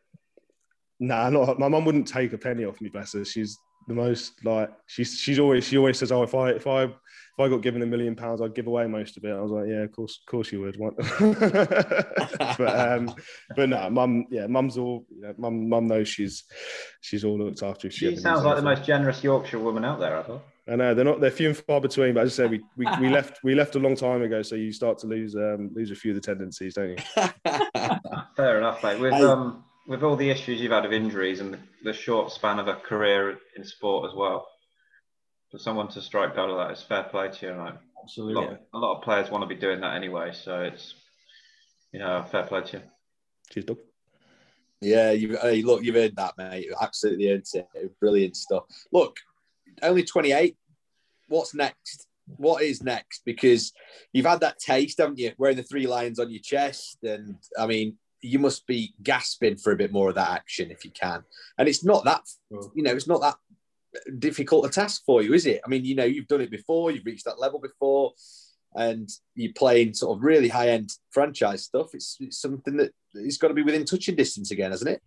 Nah, not my mum wouldn't take a penny off me, bless her. She's the most like she's she's always she always says, oh, if I if I if I got given a million pounds, I'd give away most of it. I was like, yeah, of course, of course you would. but um, but no, mum, yeah, mum's all you know, mum mum knows she's she's all looked after. If she she sounds like the most generous Yorkshire woman out there, I thought. I know they're not they're few and far between, but as I said, we, we, we left we left a long time ago, so you start to lose um, lose a few of the tendencies, don't you? Fair enough, mate. With um with all the issues you've had of injuries and the, the short span of a career in sport as well, for someone to strike gold like that is fair play to you. Right? Absolutely. A lot, a lot of players want to be doing that anyway, so it's you know fair play to you. Cheers, Doug. Yeah, you hey, look, you've earned that, mate. You absolutely earned it. Brilliant stuff. Look, only twenty-eight. What's next? What is next? Because you've had that taste, haven't you? Wearing the three lions on your chest, and I mean, you must be gasping for a bit more of that action if you can. And it's not that, you know, it's not that difficult a task for you, is it? I mean, you know, you've done it before, you've reached that level before, and you're playing sort of really high-end franchise stuff. It's, it's something that it's got to be within touching distance again, hasn't it?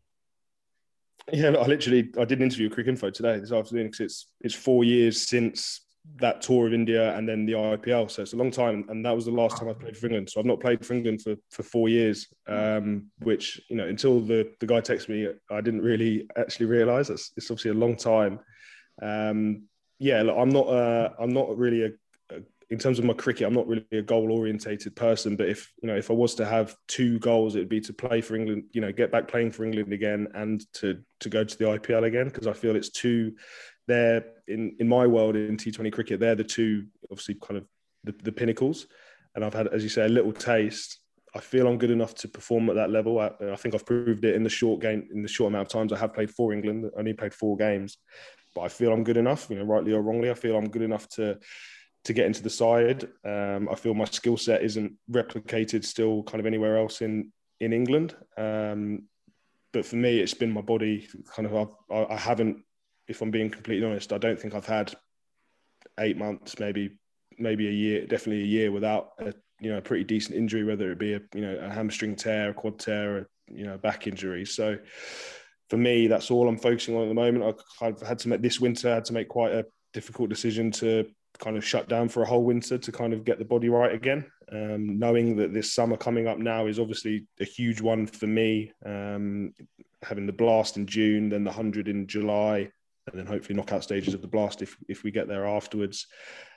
Yeah, I literally, I did an interview with Cricinfo today, this afternoon, because it's it's four years since that tour of India and then the I P L. So it's a long time. And that was the last time I played for England. So I've not played for England for, for four years, um, which, you know, until the, the guy texted me, I didn't really actually realise. It's, it's obviously a long time. Um, yeah, look, I'm not, uh, I'm not really a, a, in terms of my cricket, I'm not really a goal orientated person, but if, you know, if I was to have two goals, it'd be to play for England, you know, get back playing for England again and to, to go to the I P L again. Cause I feel it's two, they're in, in my world in T twenty cricket, they're the two, obviously kind of the, the pinnacles. And I've had, as you say, a little taste. I feel I'm good enough to perform at that level. I, I think I've proved it in the short game, in the short amount of times I have played for England. I only played four games, but I feel I'm good enough, you know, rightly or wrongly. I feel I'm good enough to, to get into the side. Um, I feel my skill set isn't replicated still kind of anywhere else in, in England. Um, but for me, it's been my body kind of, I, I haven't, if I'm being completely honest, I don't think I've had eight months, maybe, maybe a year, definitely a year without a, you know, a pretty decent injury, whether it be a, you know, a hamstring tear, a quad tear, or, you know, a back injury. So for me, that's all I'm focusing on at the moment. I've had to make this winter, I had to make quite a difficult decision to kind of shut down for a whole winter to kind of get the body right again. Um, knowing that this summer coming up now is obviously a huge one for me. Um, having the Blast in June, then the one hundred in July, and then hopefully knockout stages of the Blast if if we get there afterwards.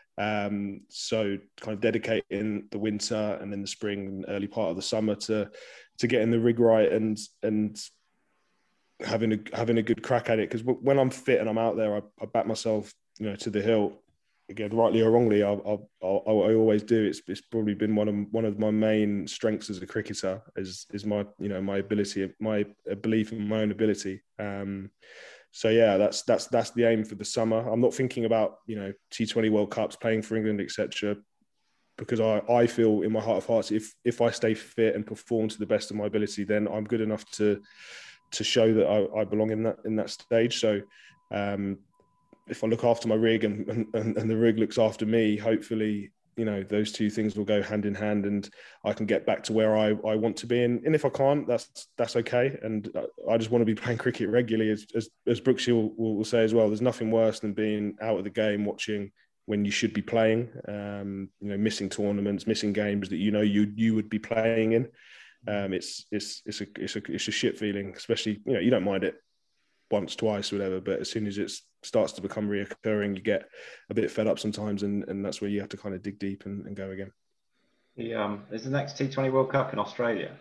Um, so kind of dedicating the winter and then the spring and early part of the summer to to getting the rig right and and having a having a good crack at it. Because when I'm fit and I'm out there, I, I back myself, you know, to the hilt. Again, rightly or wrongly, I, I, I, I always do. It's, it's probably been one of one of my main strengths as a cricketer is is my you know my ability, my belief in my own ability. Um, So yeah, that's that's that's the aim for the summer. I'm not thinking about you know T twenty World Cups, playing for England, et cetera. Because I, I feel in my heart of hearts, if if I stay fit and perform to the best of my ability, then I'm good enough to to show that I, I belong in that in that stage. So um, if I look after my rig and, and and the rig looks after me, hopefully you know those two things will go hand in hand, and I can get back to where I, I want to be. And, and if I can't, that's that's okay. And I just want to be playing cricket regularly, as as, as Brooks will, will say as well. There's nothing worse than being out of the game watching when you should be playing. Um, you know, missing tournaments, missing games that you know you you would be playing in. Um, it's it's it's a it's a it's a shit feeling, especially you know you don't mind it once, twice, whatever. But as soon as it starts to become reoccurring, you get a bit fed up sometimes, and, and that's where you have to kind of dig deep and, and go again. The, um, is the next T twenty World Cup in Australia?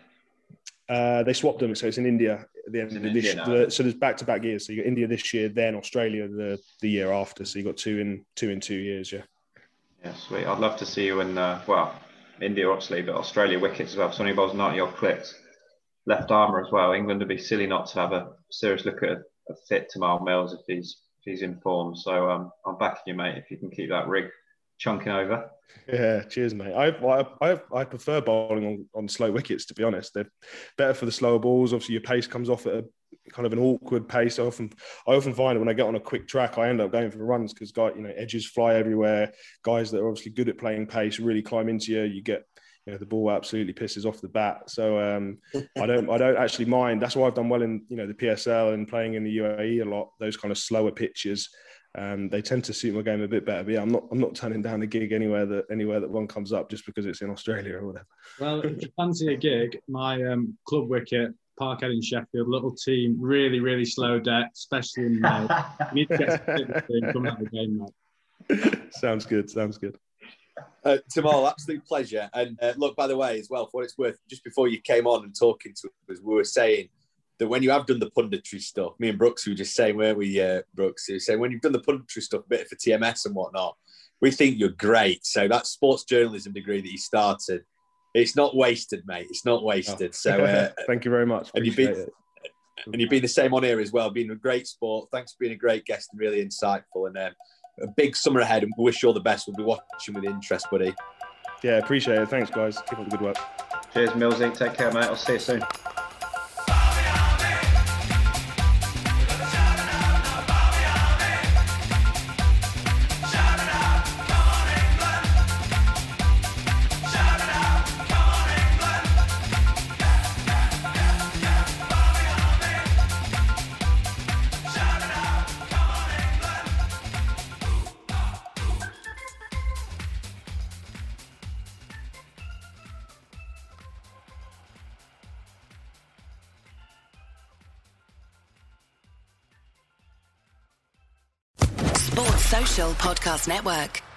Uh, they swapped them, so it's in India at the end of this. The, so there's back-to-back years. So you got India this year, then Australia the, the year after. So you got two in two in two years. Yeah. Yeah, sweet. I'd love to see you in uh, well, India obviously, but Australia wickets as well. Sonny Bowles ninety odd clips, left armour as well. England would be silly not to have a serious look at a, a fit Tamal Mills if he's if he's in form. So um, I'm backing you, mate. If you can keep that rig chunking over. Yeah, cheers, mate. I I I, I prefer bowling on, on slow wickets, to be honest. They're better for the slower balls. Obviously, your pace comes off at a kind of an awkward pace. I often I often find it when I get on a quick track, I end up going for runs because guy, you know, edges fly everywhere. Guys that are obviously good at playing pace really climb into you. You get, you know, the ball absolutely pisses off the bat. So um, I don't I don't actually mind. That's why I've done well in, you know, the P S L and playing in the U A E a lot. Those kind of slower pitches. Um, they tend to suit my game a bit better. But yeah, I'm not I'm not turning down a gig anywhere that anywhere that one comes up just because it's in Australia or whatever. Well, if you fancy a gig, my um, club wicket, Parkhead in Sheffield, little team, really, really slow deck, especially in May. You need to get some come out of the game, mate. Sounds good. Sounds good. Uh, Tamal, absolute pleasure. And uh, look, by the way, as well, for what it's worth, just before you came on and talking to us, we were saying that when you have done the punditry stuff, me and Brooks were just saying, weren't we, uh, Brooks? We were saying, when you've done the punditry stuff, a bit for T M S and whatnot, we think you're great. So that sports journalism degree that you started, it's not wasted, mate. It's not wasted. Oh. So uh, thank you very much. And you've been, and you've been the same on here as well, being a great sport. Thanks for being a great guest and really insightful. And um, a big summer ahead, and we wish you all the best. We'll be watching with interest, buddy. Yeah, appreciate it. Thanks, guys. Keep up the good work. Cheers, Millsy. Take care, mate. I'll see you soon. Sports Social Podcast Network.